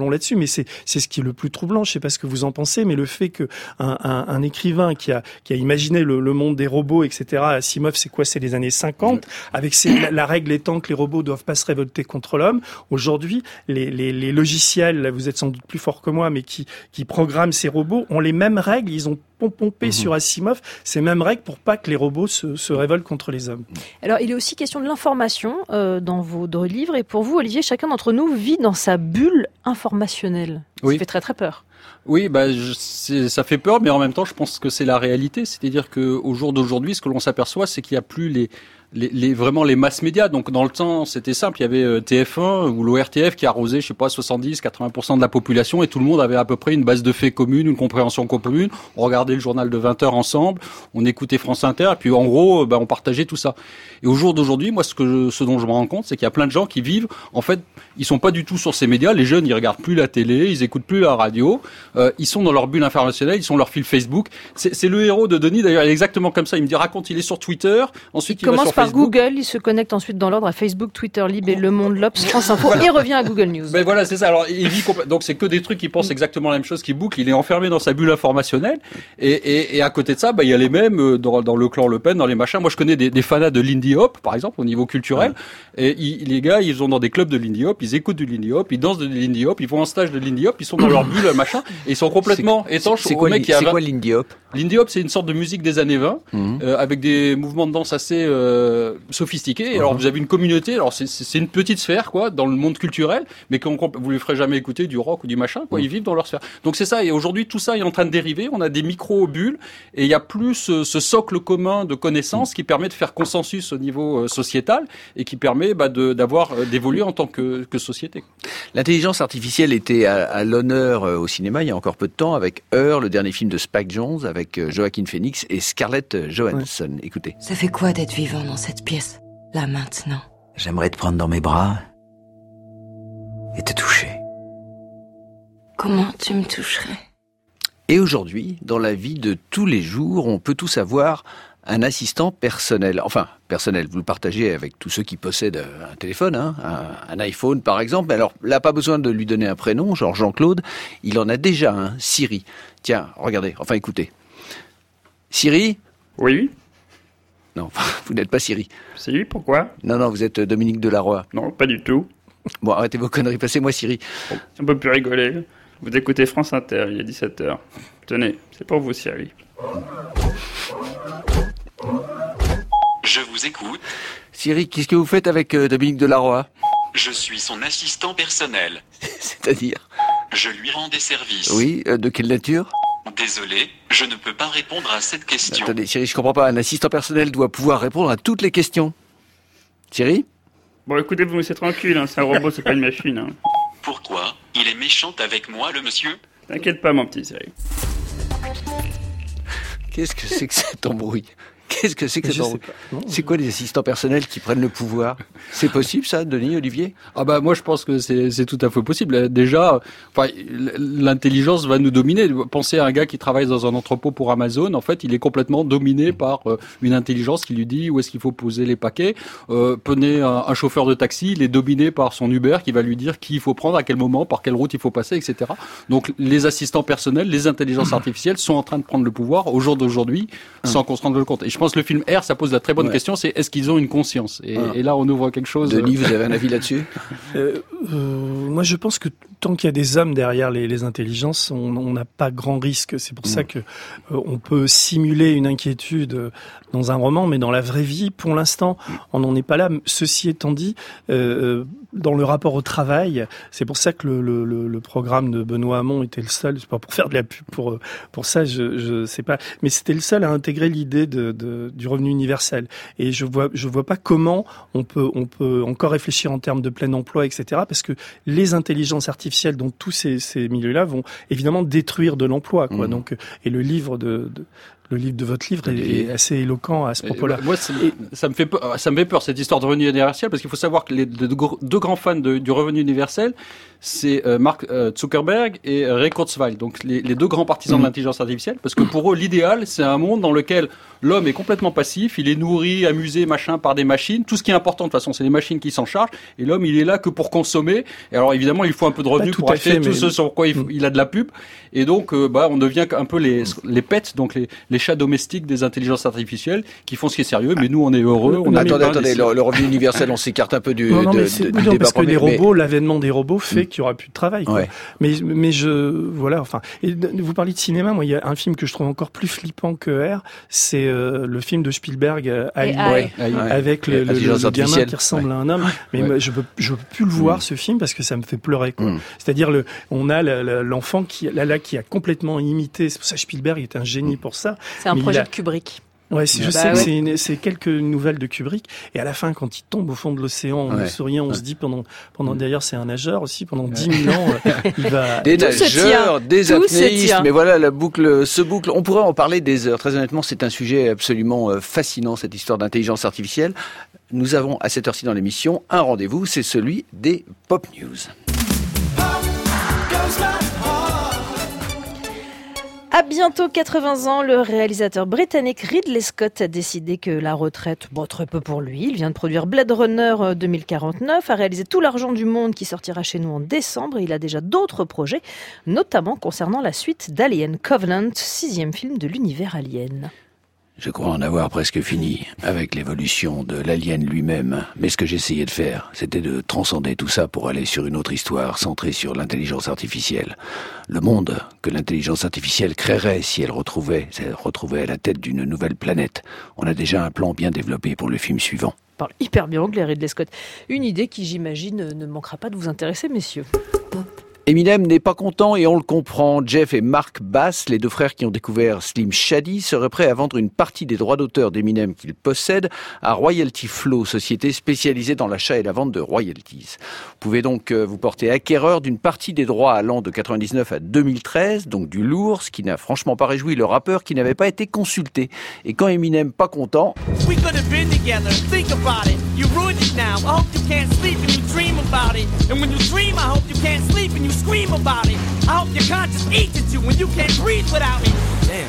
parlons là-dessus, mais c'est c'est ce qui est le plus troublant. Je sais pas ce que vous en pensez, mais le fait que un, un, un écrivain qui a qui a imaginé le, le monde des robots, et cetera. Asimov, c'est quoi? C'est les années cinquante, avec ces, la, la règle étant que les robots doivent pas se révolter contre l'homme. Aujourd'hui, les, les, les logiciels, là, vous êtes sans doute plus fort que moi, mais qui qui programment ces robots ont les mêmes règles. Ils ont pompé mmh. sur Asimov ces mêmes règles pour pas que les robots se, se révoltent contre les hommes. Alors, il est aussi question de l'information euh, dans vos deux livres. Et pour vous, Olivier, chacun d'entre nous vit dans sa bulle informationnelle. Oui. Ça fait très très peur. Oui, bah, je, c'est, ça fait peur, mais en même temps, je pense que c'est la réalité. C'est-à-dire qu'au jour d'aujourd'hui, ce que l'on s'aperçoit, c'est qu'il n'y a plus les, les, les vraiment les masses médias. Donc, dans le temps, c'était simple. Il y avait T F un ou l'O R T F qui arrosait, je sais pas, soixante-dix, quatre-vingts pour cent de la population, et tout le monde avait à peu près une base de faits commune, une compréhension commune. On regardait le journal de vingt heures ensemble, on écoutait France Inter, et puis en gros, bah, on partageait tout ça. Et au jour d'aujourd'hui, moi, ce que je, ce dont je me rends compte, c'est qu'il y a plein de gens qui vivent, en fait, ils sont pas du tout sur ces médias. Les jeunes, ils regardent plus la télé, ils écoutent plus la radio. Euh, ils sont dans leur bulle informationnelle, ils sont leur fil Facebook. C'est, c'est le héros de Denis, d'ailleurs, il est exactement comme ça. Il me dit, raconte, il est sur Twitter, ensuite il, il va sur commence par Facebook. Google, il se connecte ensuite dans l'ordre à Facebook, Twitter, Lib et Le Monde, l'Obs, France Info, voilà. Et revient à Google News. Ben voilà, c'est ça. Alors, il vit complè- donc c'est que des trucs qui pensent exactement la même chose, qui bouclent. Il est enfermé dans sa bulle informationnelle. Et, et, et à côté de ça, ben, il y a les mêmes dans, dans le clan Le Pen, dans les machins. Moi, je connais des, des fanas de Lindy Hop, par exemple, au niveau culturel. Ouais. Et ils, les gars, ils sont dans des clubs de Lindy Hop, ils écoutent du Lindy Hop, ils dansent de Lindy Hop, ils vont en stage de Lindy Hop, ils sont dans leur bulle, machin, et ils sont complètement c'est, étanches c'est au quoi, mec qui a C'est vingt... quoi Lindy Hop? Lindy Hop, c'est une sorte de musique des années vingt, mmh. euh, avec des mouvements de danse assez euh, sophistiqués. Et alors, mmh. vous avez une communauté, alors c'est, c'est une petite sphère, quoi, dans le monde culturel, mais qu'on, vous les ferez jamais écouter du rock ou du machin, quoi. Mmh. Ils vivent dans leur sphère. Donc c'est ça. Et aujourd'hui, tout ça est en train de dériver. On a des micro-bulles, et il y a plus ce, ce socle commun de connaissances mmh. qui permet de faire consensus au niveau euh, sociétal et qui permet bah, de, d'avoir euh, d'évoluer en tant que, que société. L'intelligence artificielle était à, à l'honneur euh, au cinéma il y a encore peu de temps avec Her, le dernier film de Spike Jonze, avec euh, Joaquin Phoenix et Scarlett Johansson. Ouais. Écoutez. Ça fait quoi d'être vivant dans cette pièce, là maintenant? J'aimerais te prendre dans mes bras et te toucher. Comment tu me toucherais? Et aujourd'hui, dans la vie de tous les jours, on peut tous avoir un assistant personnel. Enfin, personnel, vous le partagez avec tous ceux qui possèdent un téléphone, hein, un, un iPhone par exemple. Alors là, pas besoin de lui donner un prénom, genre Jean-Claude. Il en a déjà un, Siri. Tiens, regardez, enfin écoutez. Siri? Oui. Non, vous n'êtes pas Siri. Si, pourquoi? Non, non, vous êtes Dominique Delarroy. Non, pas du tout. Bon, arrêtez vos conneries, passez-moi Siri. Bon, si on peut plus rigoler. Vous écoutez France Inter, il est dix-sept heures. Tenez, c'est pour vous, Siri. Je vous écoute. Siri, qu'est-ce que vous faites avec euh, Dominique Delarroy? Je suis son assistant personnel. C'est-à-dire? Je lui rends des services. Oui, euh, de quelle nature? Désolé, je ne peux pas répondre à cette question. Attendez, Siri, je comprends pas. Un assistant personnel doit pouvoir répondre à toutes les questions. Siri? Bon, écoutez, vous me laissez tranquille, hein, c'est un robot, c'est pas une machine. Hein. Pourquoi? Il est méchant avec moi, le monsieur? T'inquiète pas, mon petit Siri. Qu'est-ce que c'est que cet embrouille? Qu'est-ce que c'est que ça? C'est quoi les assistants personnels qui prennent le pouvoir? C'est possible ça, Denis, Olivier? Ah bah moi je pense que c'est, c'est tout à fait possible. Déjà, enfin, l'intelligence va nous dominer. Pensez à un gars qui travaille dans un entrepôt pour Amazon. En fait, il est complètement dominé par euh, une intelligence qui lui dit où est-ce qu'il faut poser les paquets. Euh, prenez un, un chauffeur de taxi, il est dominé par son Uber qui va lui dire qui il faut prendre, à quel moment, par quelle route il faut passer, et cetera. Donc les assistants personnels, les intelligences artificielles sont en train de prendre le pouvoir au jour d'aujourd'hui sans qu'on se rende compte. Et je pense que le film R, ça pose la très bonne ouais. question, c'est est-ce qu'ils ont une conscience? Et, ah. et là, on ouvre quelque chose. Denis, vous avez un avis là-dessus? euh, euh, Moi, je pense que tant qu'il y a des hommes derrière les, les intelligences, on n'a pas grand risque. C'est pour mmh. ça que euh, on peut simuler une inquiétude dans un roman, mais dans la vraie vie, pour l'instant, on n'en est pas là. Ceci étant dit, euh, dans le rapport au travail, c'est pour ça que le, le, le, le programme de Benoît Hamon était le seul. C'est pas pour faire de la pub pour pour ça, je je sais pas, mais c'était le seul à intégrer l'idée de, de du revenu universel. Et je vois je vois pas comment on peut on peut encore réfléchir en termes de plein emploi, et cetera. Parce que les intelligences artificielles dans tous ces, ces milieux-là vont évidemment détruire de l'emploi, quoi. Mmh. Donc et le livre de, de Le livre de votre livre est, est assez éloquent à ce propos-là. Moi, ça, et... ça me fait peur, ça me fait peur cette histoire de revenu universel, parce qu'il faut savoir que les deux, deux grands fans de, du revenu universel, c'est euh, Mark euh, Zuckerberg et Ray Kurzweil, donc les, les deux grands partisans mmh. de l'intelligence artificielle, parce que pour eux, l'idéal, c'est un monde dans lequel l'homme est complètement passif, il est nourri, amusé, machin, par des machines. Tout ce qui est important, de toute façon, c'est les machines qui s'en chargent, et l'homme, il est là que pour consommer. Et alors, évidemment, il faut un peu de revenus pour acheter fait, tout mais... ce sur quoi il, faut, il a de la pub. Et donc, euh, bah, on devient un peu les, les pets, donc les, les chats domestiques des intelligences artificielles, qui font ce qui est sérieux, mais nous, on est heureux. On attendez, attendez, le, le revenu universel, on s'écarte un peu du, non, non, de, mais c'est, de, non, du débat parce que premier, les robots, mais... l'avènement des robots fait mmh. qu'il y aura plus de travail. Quoi. Ouais. Mais, mais je, voilà, enfin, et vous parlez de cinéma, moi, il y a un film que je trouve encore plus flippant que R, c'est euh, le film de Spielberg, euh, Ali, ouais, ouais, avec le, le, le, le gamin qui ressemble ouais. à un homme. Mais ouais. moi, je peux, je peux plus le voir, mmh. ce film, parce que ça me fait pleurer, quoi. Mmh. C'est-à-dire, le, on a le, le, l'enfant qui, là, là, qui a complètement imité, c'est pour ça que Spielberg est un génie pour ça. C'est un projet a, de Kubrick. Ouais, c'est, je bah sais ouais. que c'est, une, c'est quelques nouvelles de Kubrick. Et à la fin, quand il tombe au fond de l'océan, en ouais. souriant, on ouais. se dit pendant, pendant d'ailleurs, c'est un nageur aussi, pendant dix mille ans, il va... Des nageurs, des apnéistes, mais voilà, la boucle, ce boucle, on pourrait en parler des heures. Très honnêtement, c'est un sujet absolument fascinant, cette histoire d'intelligence artificielle. Nous avons, à cette heure-ci dans l'émission, un rendez-vous, c'est celui des Pop News. À bientôt quatre-vingts ans, le réalisateur britannique Ridley Scott a décidé que la retraite, bon, très peu pour lui. Il vient de produire Blade Runner deux mille quarante-neuf, a réalisé Tout l'argent du monde qui sortira chez nous en décembre. Il a déjà d'autres projets, notamment concernant la suite d'Alien Covenant, sixième film de l'univers Alien. Je crois en avoir presque fini avec l'évolution de l'alien lui-même. Mais ce que j'essayais de faire, c'était de transcender tout ça pour aller sur une autre histoire centrée sur l'intelligence artificielle. Le monde que l'intelligence artificielle créerait si elle retrouvait, si elle retrouvait à la tête d'une nouvelle planète. On a déjà un plan bien développé pour le film suivant. Parle hyper bien anglais, Ridley Scott. Une idée qui, j'imagine, ne manquera pas de vous intéresser, messieurs. Eminem n'est pas content et on le comprend. Jeff et Mark Bass, les deux frères qui ont découvert Slim Shady, seraient prêts à vendre une partie des droits d'auteur d'Eminem qu'ils possèdent à Royalty Flow, société spécialisée dans l'achat et la vente de royalties. Vous pouvez donc vous porter acquéreur d'une partie des droits allant de quatre-vingt-dix-neuf à deux mille treize, donc du lourd, ce qui n'a franchement pas réjoui le rappeur qui n'avait pas été consulté. Et quand Eminem pas content... We could have been together, think about it. You ruined it now, I hope you can't sleep and you dream about it. And when you dream, I hope you can't sleep and you scream about it. I hope your conscience eats at you when you can't breathe without me. Damn.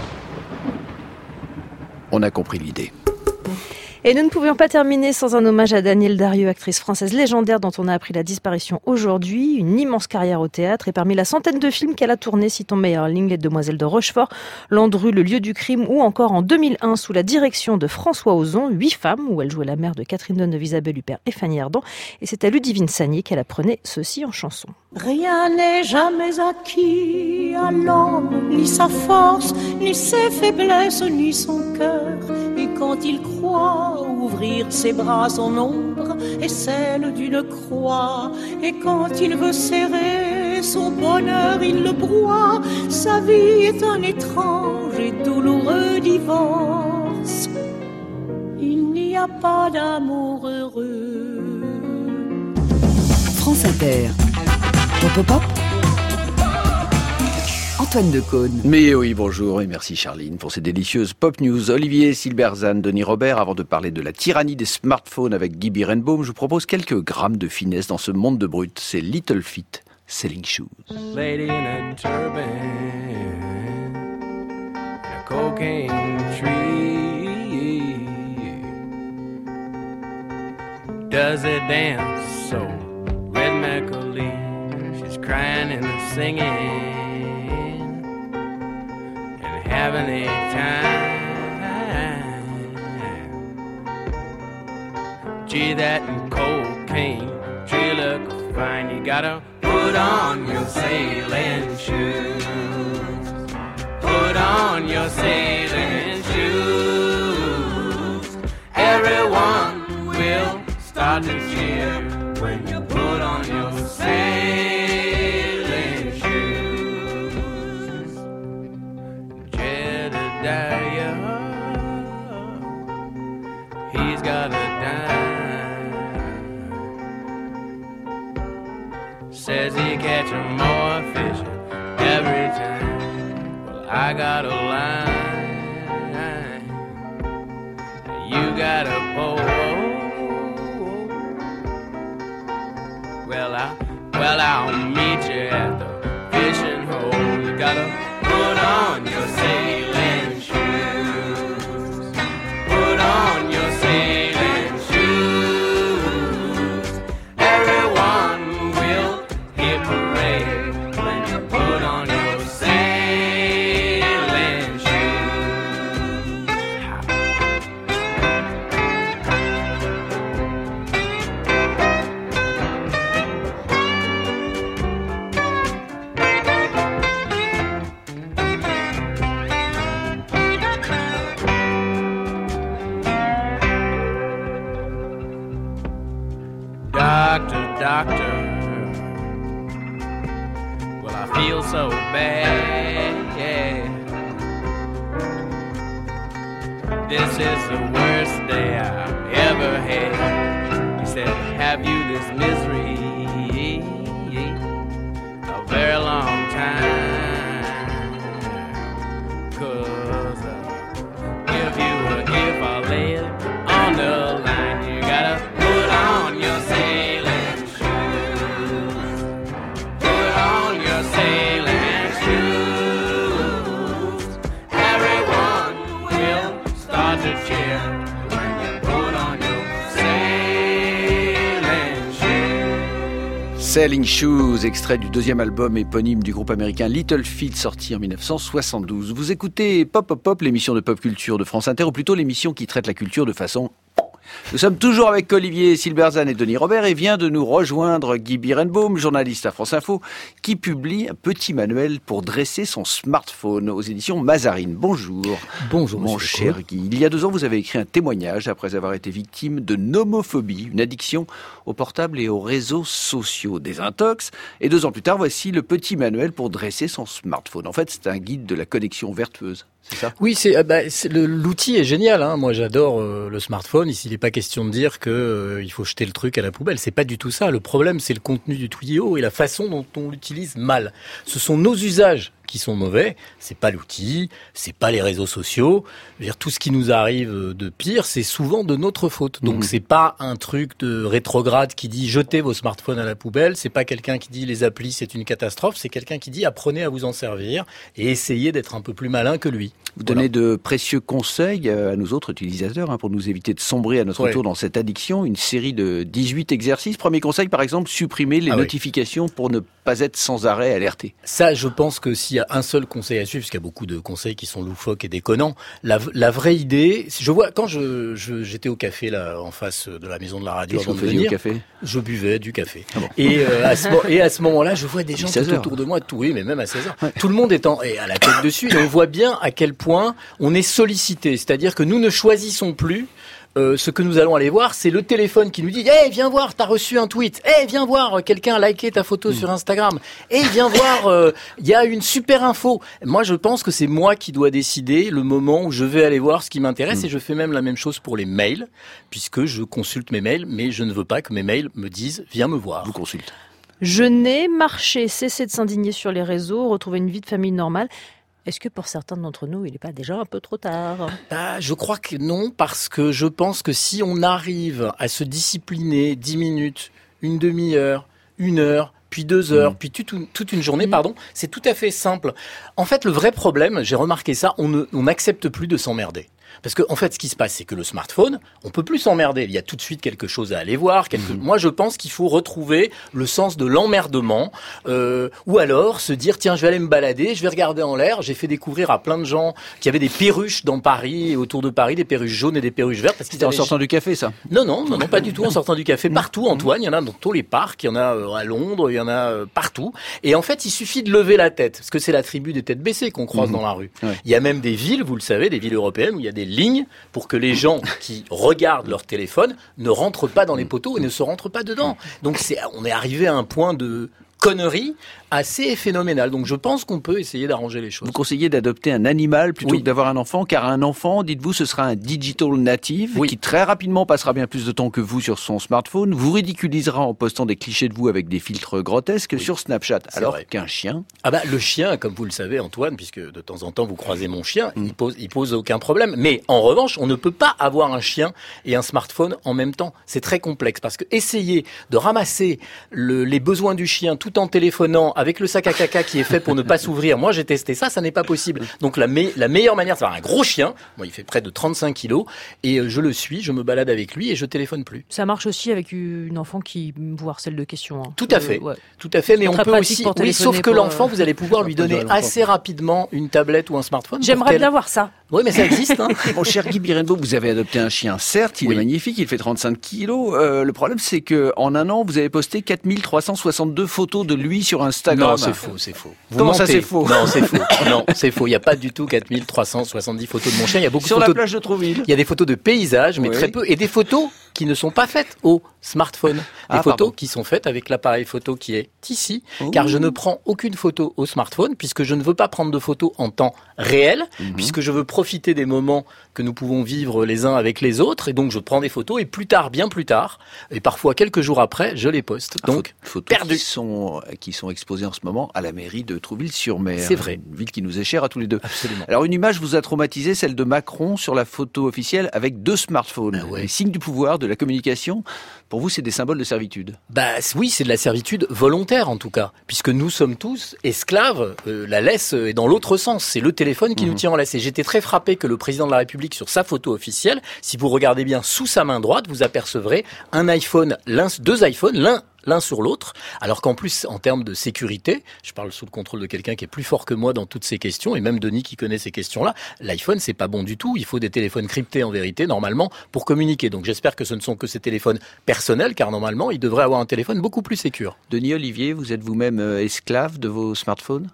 On a compris l'idée. Et nous ne pouvions pas terminer sans un hommage à Danielle Darieux, actrice française légendaire dont on a appris la disparition aujourd'hui. Une immense carrière au théâtre et parmi la centaine de films qu'elle a tournés, citons Meyerling, Les Demoiselles de Rochefort, Landru, Le lieu du crime ou encore en deux mille un sous la direction de François Ozon, Huit femmes, où elle jouait la mère de Catherine Deneuve, Isabelle Huppert et Fanny Ardant. Et c'est à Ludivine Sagnier qu'elle apprenait ceci en chanson. Rien n'est jamais acquis à l'homme, ni sa force, ni ses faiblesses, ni son cœur. Et quand il croit ouvrir ses bras, son ombre est celle d'une croix. Et quand il veut serrer son bonheur, il le broie. Sa vie est un étrange et douloureux divorce. Il n'y a pas d'amour heureux. France Inter. Pop, pop, pop. Antoine Decaune. Mais oui, bonjour et merci Charline pour ces délicieuses pop news. Olivier Silberzan, Denis Robert, avant de parler de la tyrannie des smartphones avec Guy Birenbaum, je vous propose quelques grammes de finesse dans ce monde de brut. C'est Little Feat, Selling Shoes. Lady in a turban, a cocaine tree, does it dance so rhythmically? She's crying and singing and having a time. Gee, that cocaine sure look fine. You gotta put on your sailing shoes. Put on your sailing shoes. Everyone will start to cheer when you put on your sailing shoes. Jedediah, he's got a dime. Says he catching more fish every time. Well, I got a line. gotta pull. Well, I, well, I'll meet you at the fishing hole. You gotta put on your sailing shoes. Put on your sailing shoes. Everyone will hear parade when you put on your sailing shoes. Doctor, doctor, well, I feel so bad. This is the worst day I've ever had. He said, have you this misery a very long time? Cause uh, if you were, if I lay it on the line, you gotta put on your sailing shoes. Put on your sailing shoes. Everyone will start to cheer when you put on your sailing shoes. Sailing Shoes, extrait du deuxième album éponyme du groupe américain Little Feat, sorti en dix-neuf cent soixante-douze. Vous écoutez Pop Pop Pop, l'émission de pop culture de France Inter, ou plutôt l'émission qui traite la culture de façon... Nous sommes toujours avec Olivier Silberzan et Denis Robert, et vient de nous rejoindre Guy Birenbaum, journaliste à France Info, qui publie un petit manuel pour dresser son smartphone aux éditions Mazarine. Bonjour. Bonjour, mon cher Guy. Il y a deux ans, vous avez écrit un témoignage après avoir été victime de nomophobie, une addiction aux portables et aux réseaux sociaux, désintox. Et deux ans plus tard, voici le petit manuel pour dresser son smartphone. En fait, c'est un guide de la connexion vertueuse. C'est ça ? Oui, c'est, euh, bah, c'est le, l'outil est génial. Hein. Moi, j'adore euh, le smartphone. Ici, il n'est pas question de dire que euh, il faut jeter le truc à la poubelle. C'est pas du tout ça. Le problème, c'est le contenu du tuyau et la façon dont on l'utilise mal. Ce sont nos usages qui sont mauvais. C'est pas l'outil, c'est pas les réseaux sociaux. Je veux dire, tout ce qui nous arrive de pire, c'est souvent de notre faute. Donc, mmh. c'est pas un truc de rétrograde qui dit jetez vos smartphones à la poubelle. C'est pas quelqu'un qui dit les applis c'est une catastrophe. C'est quelqu'un qui dit apprenez à vous en servir et essayez d'être un peu plus malin que lui. Vous donnez voilà. de précieux conseils à nous autres utilisateurs hein, pour nous éviter de sombrer à notre ouais. tour dans cette addiction. Une série de dix-huit exercices. Premier conseil, par exemple, supprimer les ah notifications oui. pour ne pas être sans arrêt alerté. Ça, je pense que s'il y a un seul conseil à suivre, parce qu'il y a beaucoup de conseils qui sont loufoques et déconnants, la, la vraie idée, je vois, quand je, je, j'étais au café là, en face de la maison de la radio, Qu'est-ce avant de venir, au café je buvais du café. Ah bon. Et, euh, à ce, et à ce moment-là, je vois des gens tout autour de moi, tout, oui, mais même à seize heures. Ouais. Tout le monde étant et à la tête dessus, et on voit bien à quel point on est sollicité. C'est-à-dire que nous ne choisissons plus Euh, ce que nous allons aller voir, c'est le téléphone qui nous dit « Hey, viens voir, t'as reçu un tweet. Hey, viens voir, quelqu'un a liké ta photo mmh. sur Instagram. Hey, viens voir, il euh, y a une super info. » Moi, je pense que c'est moi qui dois décider le moment où je vais aller voir ce qui m'intéresse mmh. et je fais même la même chose pour les mails, puisque je consulte mes mails, mais je ne veux pas que mes mails me disent « Viens me voir. » Vous consulte. Jeûner, marcher, cesser de s'indigner sur les réseaux, retrouver une vie de famille normale. Est-ce que pour certains d'entre nous, il n'est pas déjà un peu trop tard ? Bah, je crois que non, parce que je pense que si on arrive à se discipliner dix minutes, une demi-heure, une heure, puis deux heures, mmh. puis toute une, toute une journée, mmh. pardon, c'est tout à fait simple. En fait, le vrai problème, j'ai remarqué ça, on ne, on n'accepte plus de s'emmerder. Parce que, en fait, ce qui se passe, c'est que le smartphone, on peut plus s'emmerder. Il y a tout de suite quelque chose à aller voir. Quelque... Mmh. Moi, je pense qu'il faut retrouver le sens de l'emmerdement, euh, ou alors se dire, tiens, je vais aller me balader, je vais regarder en l'air. J'ai fait découvrir à plein de gens qu'il y avait des perruches dans Paris et autour de Paris, des perruches jaunes et des perruches vertes. Parce C'était en sortant du café, ça ? Non, non, non, non, pas du tout en sortant du café. Partout, Antoine, il y en a dans tous les parcs, il y en a à Londres, il y en a partout. Et en fait, il suffit de lever la tête, parce que c'est la tribu des têtes baissées qu'on croise mmh. dans la rue. Ouais. Il y a même des villes, vous le savez, des villes européennes où il y a des lignes pour que les gens qui regardent leur téléphone ne rentrent pas dans les poteaux et ne se rentrent pas dedans. Donc c'est, on est arrivé à un point de connerie assez phénoménale. Donc je pense qu'on peut essayer d'arranger les choses. Vous conseillez d'adopter un animal plutôt Oui. que d'avoir un enfant, car un enfant, dites-vous, ce sera un digital native qui très rapidement passera bien plus de temps que vous sur son smartphone, vous ridiculisera en postant des clichés de vous avec des filtres grotesques sur Snapchat, C'est alors vrai. qu'un chien... Ah bah le chien, comme vous le savez Antoine, puisque de temps en temps vous croisez mon chien, Mm. il pose il pose aucun problème. Mais en revanche, on ne peut pas avoir un chien et un smartphone en même temps. C'est très complexe parce que essayer de ramasser le, les besoins du chien tout en téléphonant avec le sac à caca qui est fait pour ne pas s'ouvrir. Moi j'ai testé ça, ça n'est pas possible. Donc la, me- la meilleure manière, c'est d'avoir un gros chien. Moi il fait près de trente-cinq kilos et euh, je le suis, je me balade avec lui et je téléphone plus. Ça marche aussi avec une enfant qui vous harcèle de questions. hein. Tout à fait, Euh, ouais. tout à fait. Mais C'est on très peut pratique aussi, pour oui, téléphoner sauf que pour, l'enfant, euh, vous allez pouvoir lui donner assez rapidement une tablette ou un smartphone. pour J'aimerais qu'elle- bien voir ça. Oui, mais ça existe. Hein. Mon cher Guy Birenbaud, vous avez adopté un chien, certes, il est magnifique, il fait trente-cinq kilos. Euh, le problème, c'est que en un an, vous avez posté quatre mille trois cent soixante-deux photos de lui sur Instagram. Non, c'est faux, c'est faux. Vous Comment ça, mentez. c'est faux? Non, c'est faux. Non, c'est faux. Il n'y a pas du tout quatre mille trois cent soixante-dix photos de mon chien. Il y a beaucoup Sur de la photos. plage de Trouville. Il y a des photos de paysages, mais Oui. très peu, et des photos qui ne sont pas faites au smartphone. Des Ah, photos pardon. qui sont faites avec l'appareil photo qui est ici, Oh. car je ne prends aucune photo au smartphone, puisque je ne veux pas prendre de photos en temps réel, Mhm. puisque je veux profiter des moments que nous pouvons vivre les uns avec les autres, et donc je prends des photos, et plus tard, bien plus tard, et parfois quelques jours après, je les poste. Ah, Donc, photos perdu. Qui sont, qui sont exposées en ce moment à la mairie de Trouville-sur-Mer. C'est vrai. Une ville qui nous est chère à tous les deux. Absolument. Alors une image vous a traumatisé, celle de Macron sur la photo officielle avec deux smartphones. Ah ouais. Les signes du pouvoir, de la communication, pour vous c'est des symboles de servitude. Bah oui, c'est de la servitude volontaire en tout cas, puisque nous sommes tous esclaves. Euh, la laisse est dans l'autre sens. C'est le téléphone qui Mhm. nous tient en laisse. Et j'étais très frappé que le président de la République, sur sa photo officielle, si vous regardez bien sous sa main droite, vous apercevrez un iPhone, l'un, deux iPhones, l'un l'un sur l'autre, alors qu'en plus, en termes de sécurité, je parle sous le contrôle de quelqu'un qui est plus fort que moi dans toutes ces questions, et même Denis qui connaît ces questions-là, l'iPhone, c'est pas bon du tout. Il faut des téléphones cryptés en vérité, normalement, pour communiquer. Donc j'espère que ce ne sont que ces téléphones personnels, car normalement, il devrait avoir un téléphone beaucoup plus sécure. Denis Olivier, vous êtes vous-même euh, esclave de vos smartphones?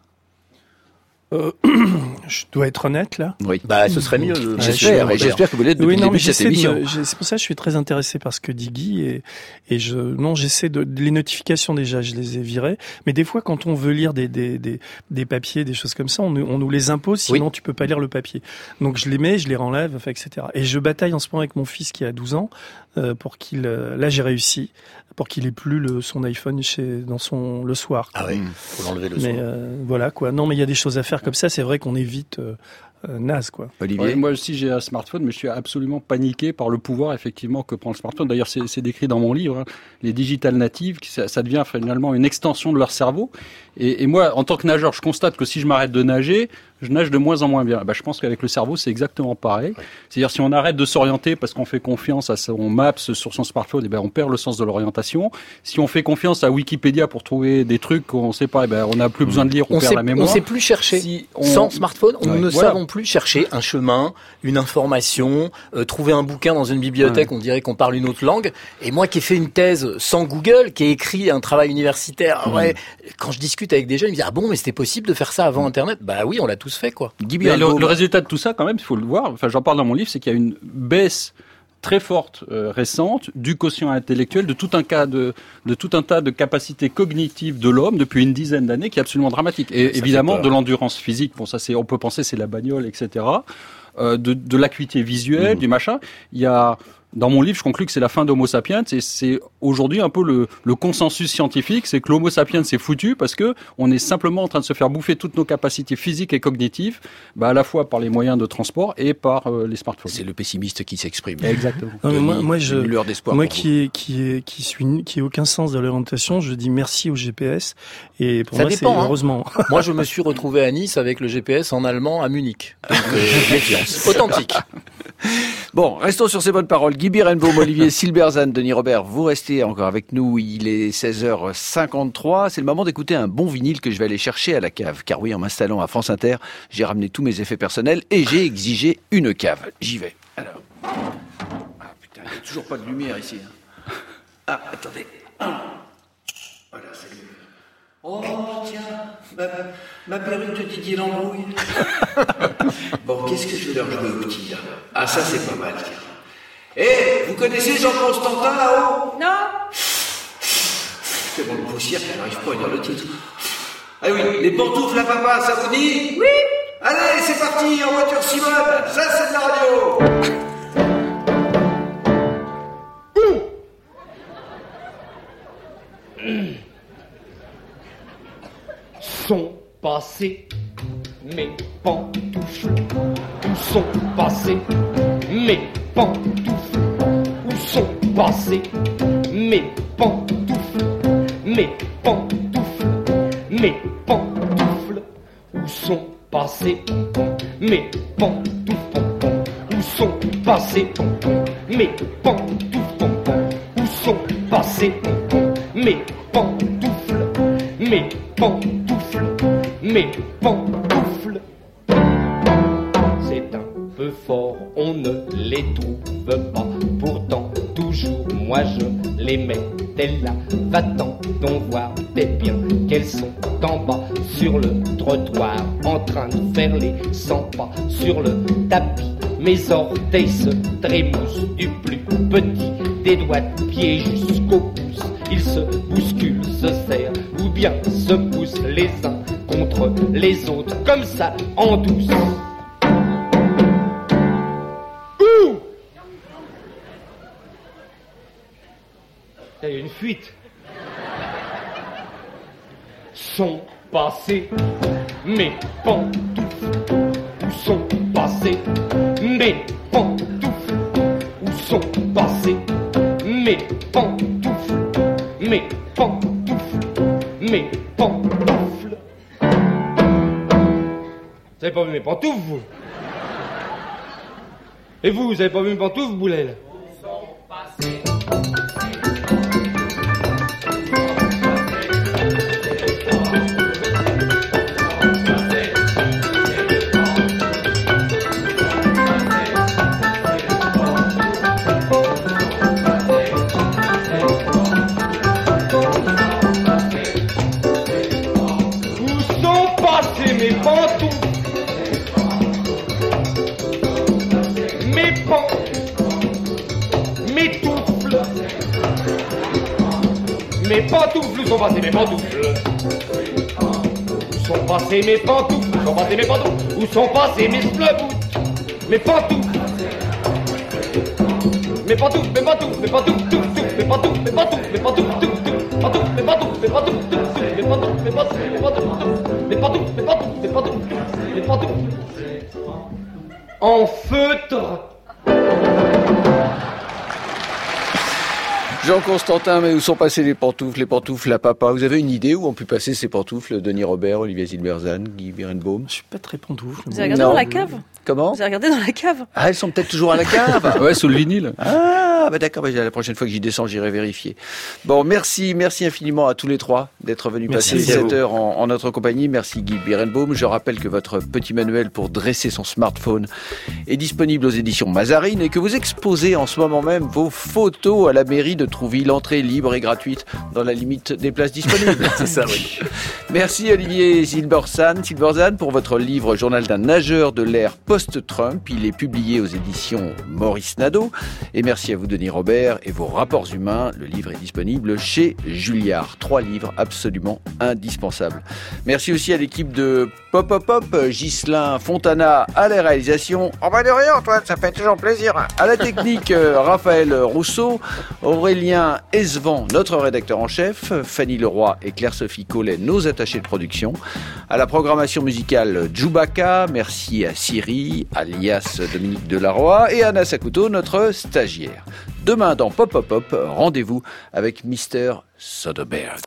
Euh, je dois être honnête là. Oui. Bah, ce serait mieux. Ouais, J'espère, je- et j'espère que vous l'êtes depuis Oui, le non, début mais de cette j'essaie de émission. me- j'ai- c'est pour ça que je suis très intéressé par ce que dit Guy et, et je, non, j'essaie de, les notifications déjà, je les ai virées. Mais des fois, quand on veut lire des, des, des, des papiers, des choses comme ça, on, nous- on nous les impose, sinon Oui. tu peux pas lire le papier. Donc je les mets, je les renlève, enfin, et cetera. Et je bataille en ce moment avec mon fils qui a douze ans, euh, pour qu'il, euh, là j'ai réussi, pour qu'il ait plus le, son iPhone chez, dans son, le soir. Ah oui, faut l'enlever le Mais soir. euh, voilà quoi. Non, mais il y a des choses à faire comme ça. C'est vrai qu'on est vite euh, euh, naze quoi. Olivier, Ouais, moi aussi j'ai un smartphone, mais je suis absolument paniqué par le pouvoir effectivement que prend le smartphone. D'ailleurs, c'est c'est décrit dans mon livre. Hein. Les digital natives, qui- ça, ça devient finalement une extension de leur cerveau. Et, et moi, en tant que nageur, je constate que si je m'arrête de nager, je nage de moins en moins bien. Bah, je pense qu'avec le cerveau, c'est exactement pareil. C'est-à-dire, si on arrête de s'orienter parce qu'on fait confiance à son Maps sur son smartphone, eh ben, on perd le sens de l'orientation. Si on fait confiance à Wikipédia pour trouver des trucs qu'on ne sait pas, eh ben, on n'a plus besoin de lire, on, On perd sait, la on mémoire. sait plus chercher. Si on- Sans smartphone, on Ouais. ne Voilà. savons plus chercher un chemin, une information, euh, trouver un bouquin dans une bibliothèque, on dirait qu'on parle une autre langue. Et moi qui ai fait une thèse sans Google, qui ai écrit un travail universitaire, Mmh. ouais, quand je discute avec des jeunes, ils me disent « Ah bon, mais c'était possible de faire ça avant Internet ?» Bah oui, on l'a tous fait, quoi. Mais le, le résultat de tout ça, quand même, il faut le voir, enfin j'en parle dans mon livre, c'est qu'il y a une baisse très forte euh, récente du quotient intellectuel, de tout un cas de, de tout un tas de capacités cognitives de l'homme depuis une dizaine d'années, qui est absolument dramatique. Et Ça évidemment, fait peur. de l'endurance physique, bon ça c'est, on peut penser c'est la bagnole, et cetera. Euh, de, de l'acuité visuelle, du machin. Il y a Dans mon livre, je conclus que c'est la fin d'Homo sapiens, et c'est aujourd'hui un peu le, le consensus scientifique, c'est que l'Homo sapiens c'est foutu parce que on est simplement en train de se faire bouffer toutes nos capacités physiques et cognitives, bah à la fois par les moyens de transport et par euh, les smartphones. C'est le pessimiste qui s'exprime. Exactement. Non, mais moi, moi, je, une lueur d'espoir moi pour qui est, qui est, qui suis, qui ai aucun sens de l'orientation, je dis merci au G P S. Et pour Ça moi, dépend, c'est hein. heureusement. Moi, je me suis retrouvé à Nice avec le G P S en allemand à Munich. Donc, euh, méfiance. Authentique. Bon, restons sur ces bonnes paroles. Guy Birenbaum, Olivier Silberzan, Denis Robert, vous restez encore avec nous. Il est seize heures cinquante-trois. C'est le moment d'écouter un bon vinyle que je vais aller chercher à la cave. Car oui, en m'installant à France Inter, j'ai ramené tous mes effets personnels et j'ai exigé une cave. J'y vais. Alors. Ah putain, il n'y a toujours pas de lumière ici. hein. Ah, attendez. Ah. Voilà, c'est mieux. Oh, tiens, ma, ma perruque de Didier Lambrouille. Bon, qu'est-ce que je vais leur jouer au petit, là? Ah, ça, c'est pas mal, tiens. Eh, vous connaissez Jean Constantin, là-haut? Non. C'est bon, le poussière, j'arrive pas à lire le titre. Ah oui, les pantoufles à papa, ça vous dit? Oui. Allez, c'est parti, en voiture Simone, ça c'est de la radio. Sont passées mes pantoufles? Où sont passées mes pantoufles? Où sont passées mes pantoufles? Mes pantoufles, mes pantoufles. Où sont passées mes pantoufles? Où sont passées mes pantoufles? Où sont passées mes pantoufles? Mes pantoufles, mes pantoufles. C'est un peu fort, on ne les trouve pas. Pourtant, toujours moi je les mettais là. Va-t'en donc voir, t'es bien qu'elles sont en bas sur le trottoir, en train de faire les cent pas sur le tapis. Mes orteils se trémoussent du plus petit des doigts de pied jusqu'au pouce. Ils se bousculent, se serrent ou bien se poussent les uns contre les autres, comme ça en douce. Ouh! Il y a une fuite. Sont passés mes pantoufles? Où sont passés mes pantoufles? Où sont passés mes pantoufles? Mes pantoufles, mes pantoufles. Vous avez pas vu mes pantoufles, vous? Et vous, vous avez pas vu mes pantoufles, Boulel? Mes pantoufles, mes pantoufles, mes touffles, mes pantoufles, où sont passées mes pantoufles? Où sont passées mes pantoufles? Où sont passées mes pantoufles? Où sont passées mes splabouts? Mes pantoufles, mes pantoufles, mes pantoufles, mes pantoufles, touf, touf, mes pantoufles, mes pantoufles, mes pantoufles, touf, touf, pantoufles, mes pantoufles, mes pantoufles, touf, touf, mes pantoufles, mes pantoufles, mes pantoufles, touf, mes pantoufles, mes pantoufles, mes pantoufles, mes pantoufles, en feutre. Jean Constantin, mais où sont passées les pantoufles, les pantoufles à papa? Vous avez une idée où ont pu passer ces pantoufles? Denis Robert, Olivier Zilberzan, Guy Berenbaum? Je suis pas très pantoufle. Vous avez regardé dans la cave? Comment? Vous avez regardé dans la cave? Ah, elles sont peut-être toujours à la cave. Ouais, sous le vinyle. Ah, bah d'accord, bah, la prochaine fois que j'y descends, j'irai vérifier. Bon, merci, merci infiniment à tous les trois d'être venus Merci passer à cette vous. heure en, en notre compagnie. Merci Guy Berenbaum. Je rappelle que votre petit manuel pour dresser son smartphone est disponible aux éditions Mazarine et que vous exposez en ce moment même vos photos à la mairie de Trouville. L'entrée libre et gratuite dans la limite des places disponibles. C'est ça, oui. Merci Olivier Zilberzan, Zilberzan pour votre livre Journal d'un nageur de l'ère post-Trump. Il est publié aux éditions Maurice Nadeau. Et merci à vous Denis Robert et vos rapports humains. Le livre est disponible chez Julliard. Trois livres absolument indispensables. Merci aussi à l'équipe de Pop Pop Pop, Ghislain Fontana à la réalisation. Oh bah de rien Antoine, ça fait toujours plaisir. À la technique, Raphaël Rousseau, Aurélien Esvan, notre rédacteur en chef, Fanny Leroy et Claire-Sophie Collet, nos attachés de production. À la programmation musicale, Djoubaka. Merci à Siri, alias Dominique Delaroy, et Anna Sakuto, notre stagiaire. Demain dans Pop Pop Pop, rendez-vous avec Mister Soderbergh.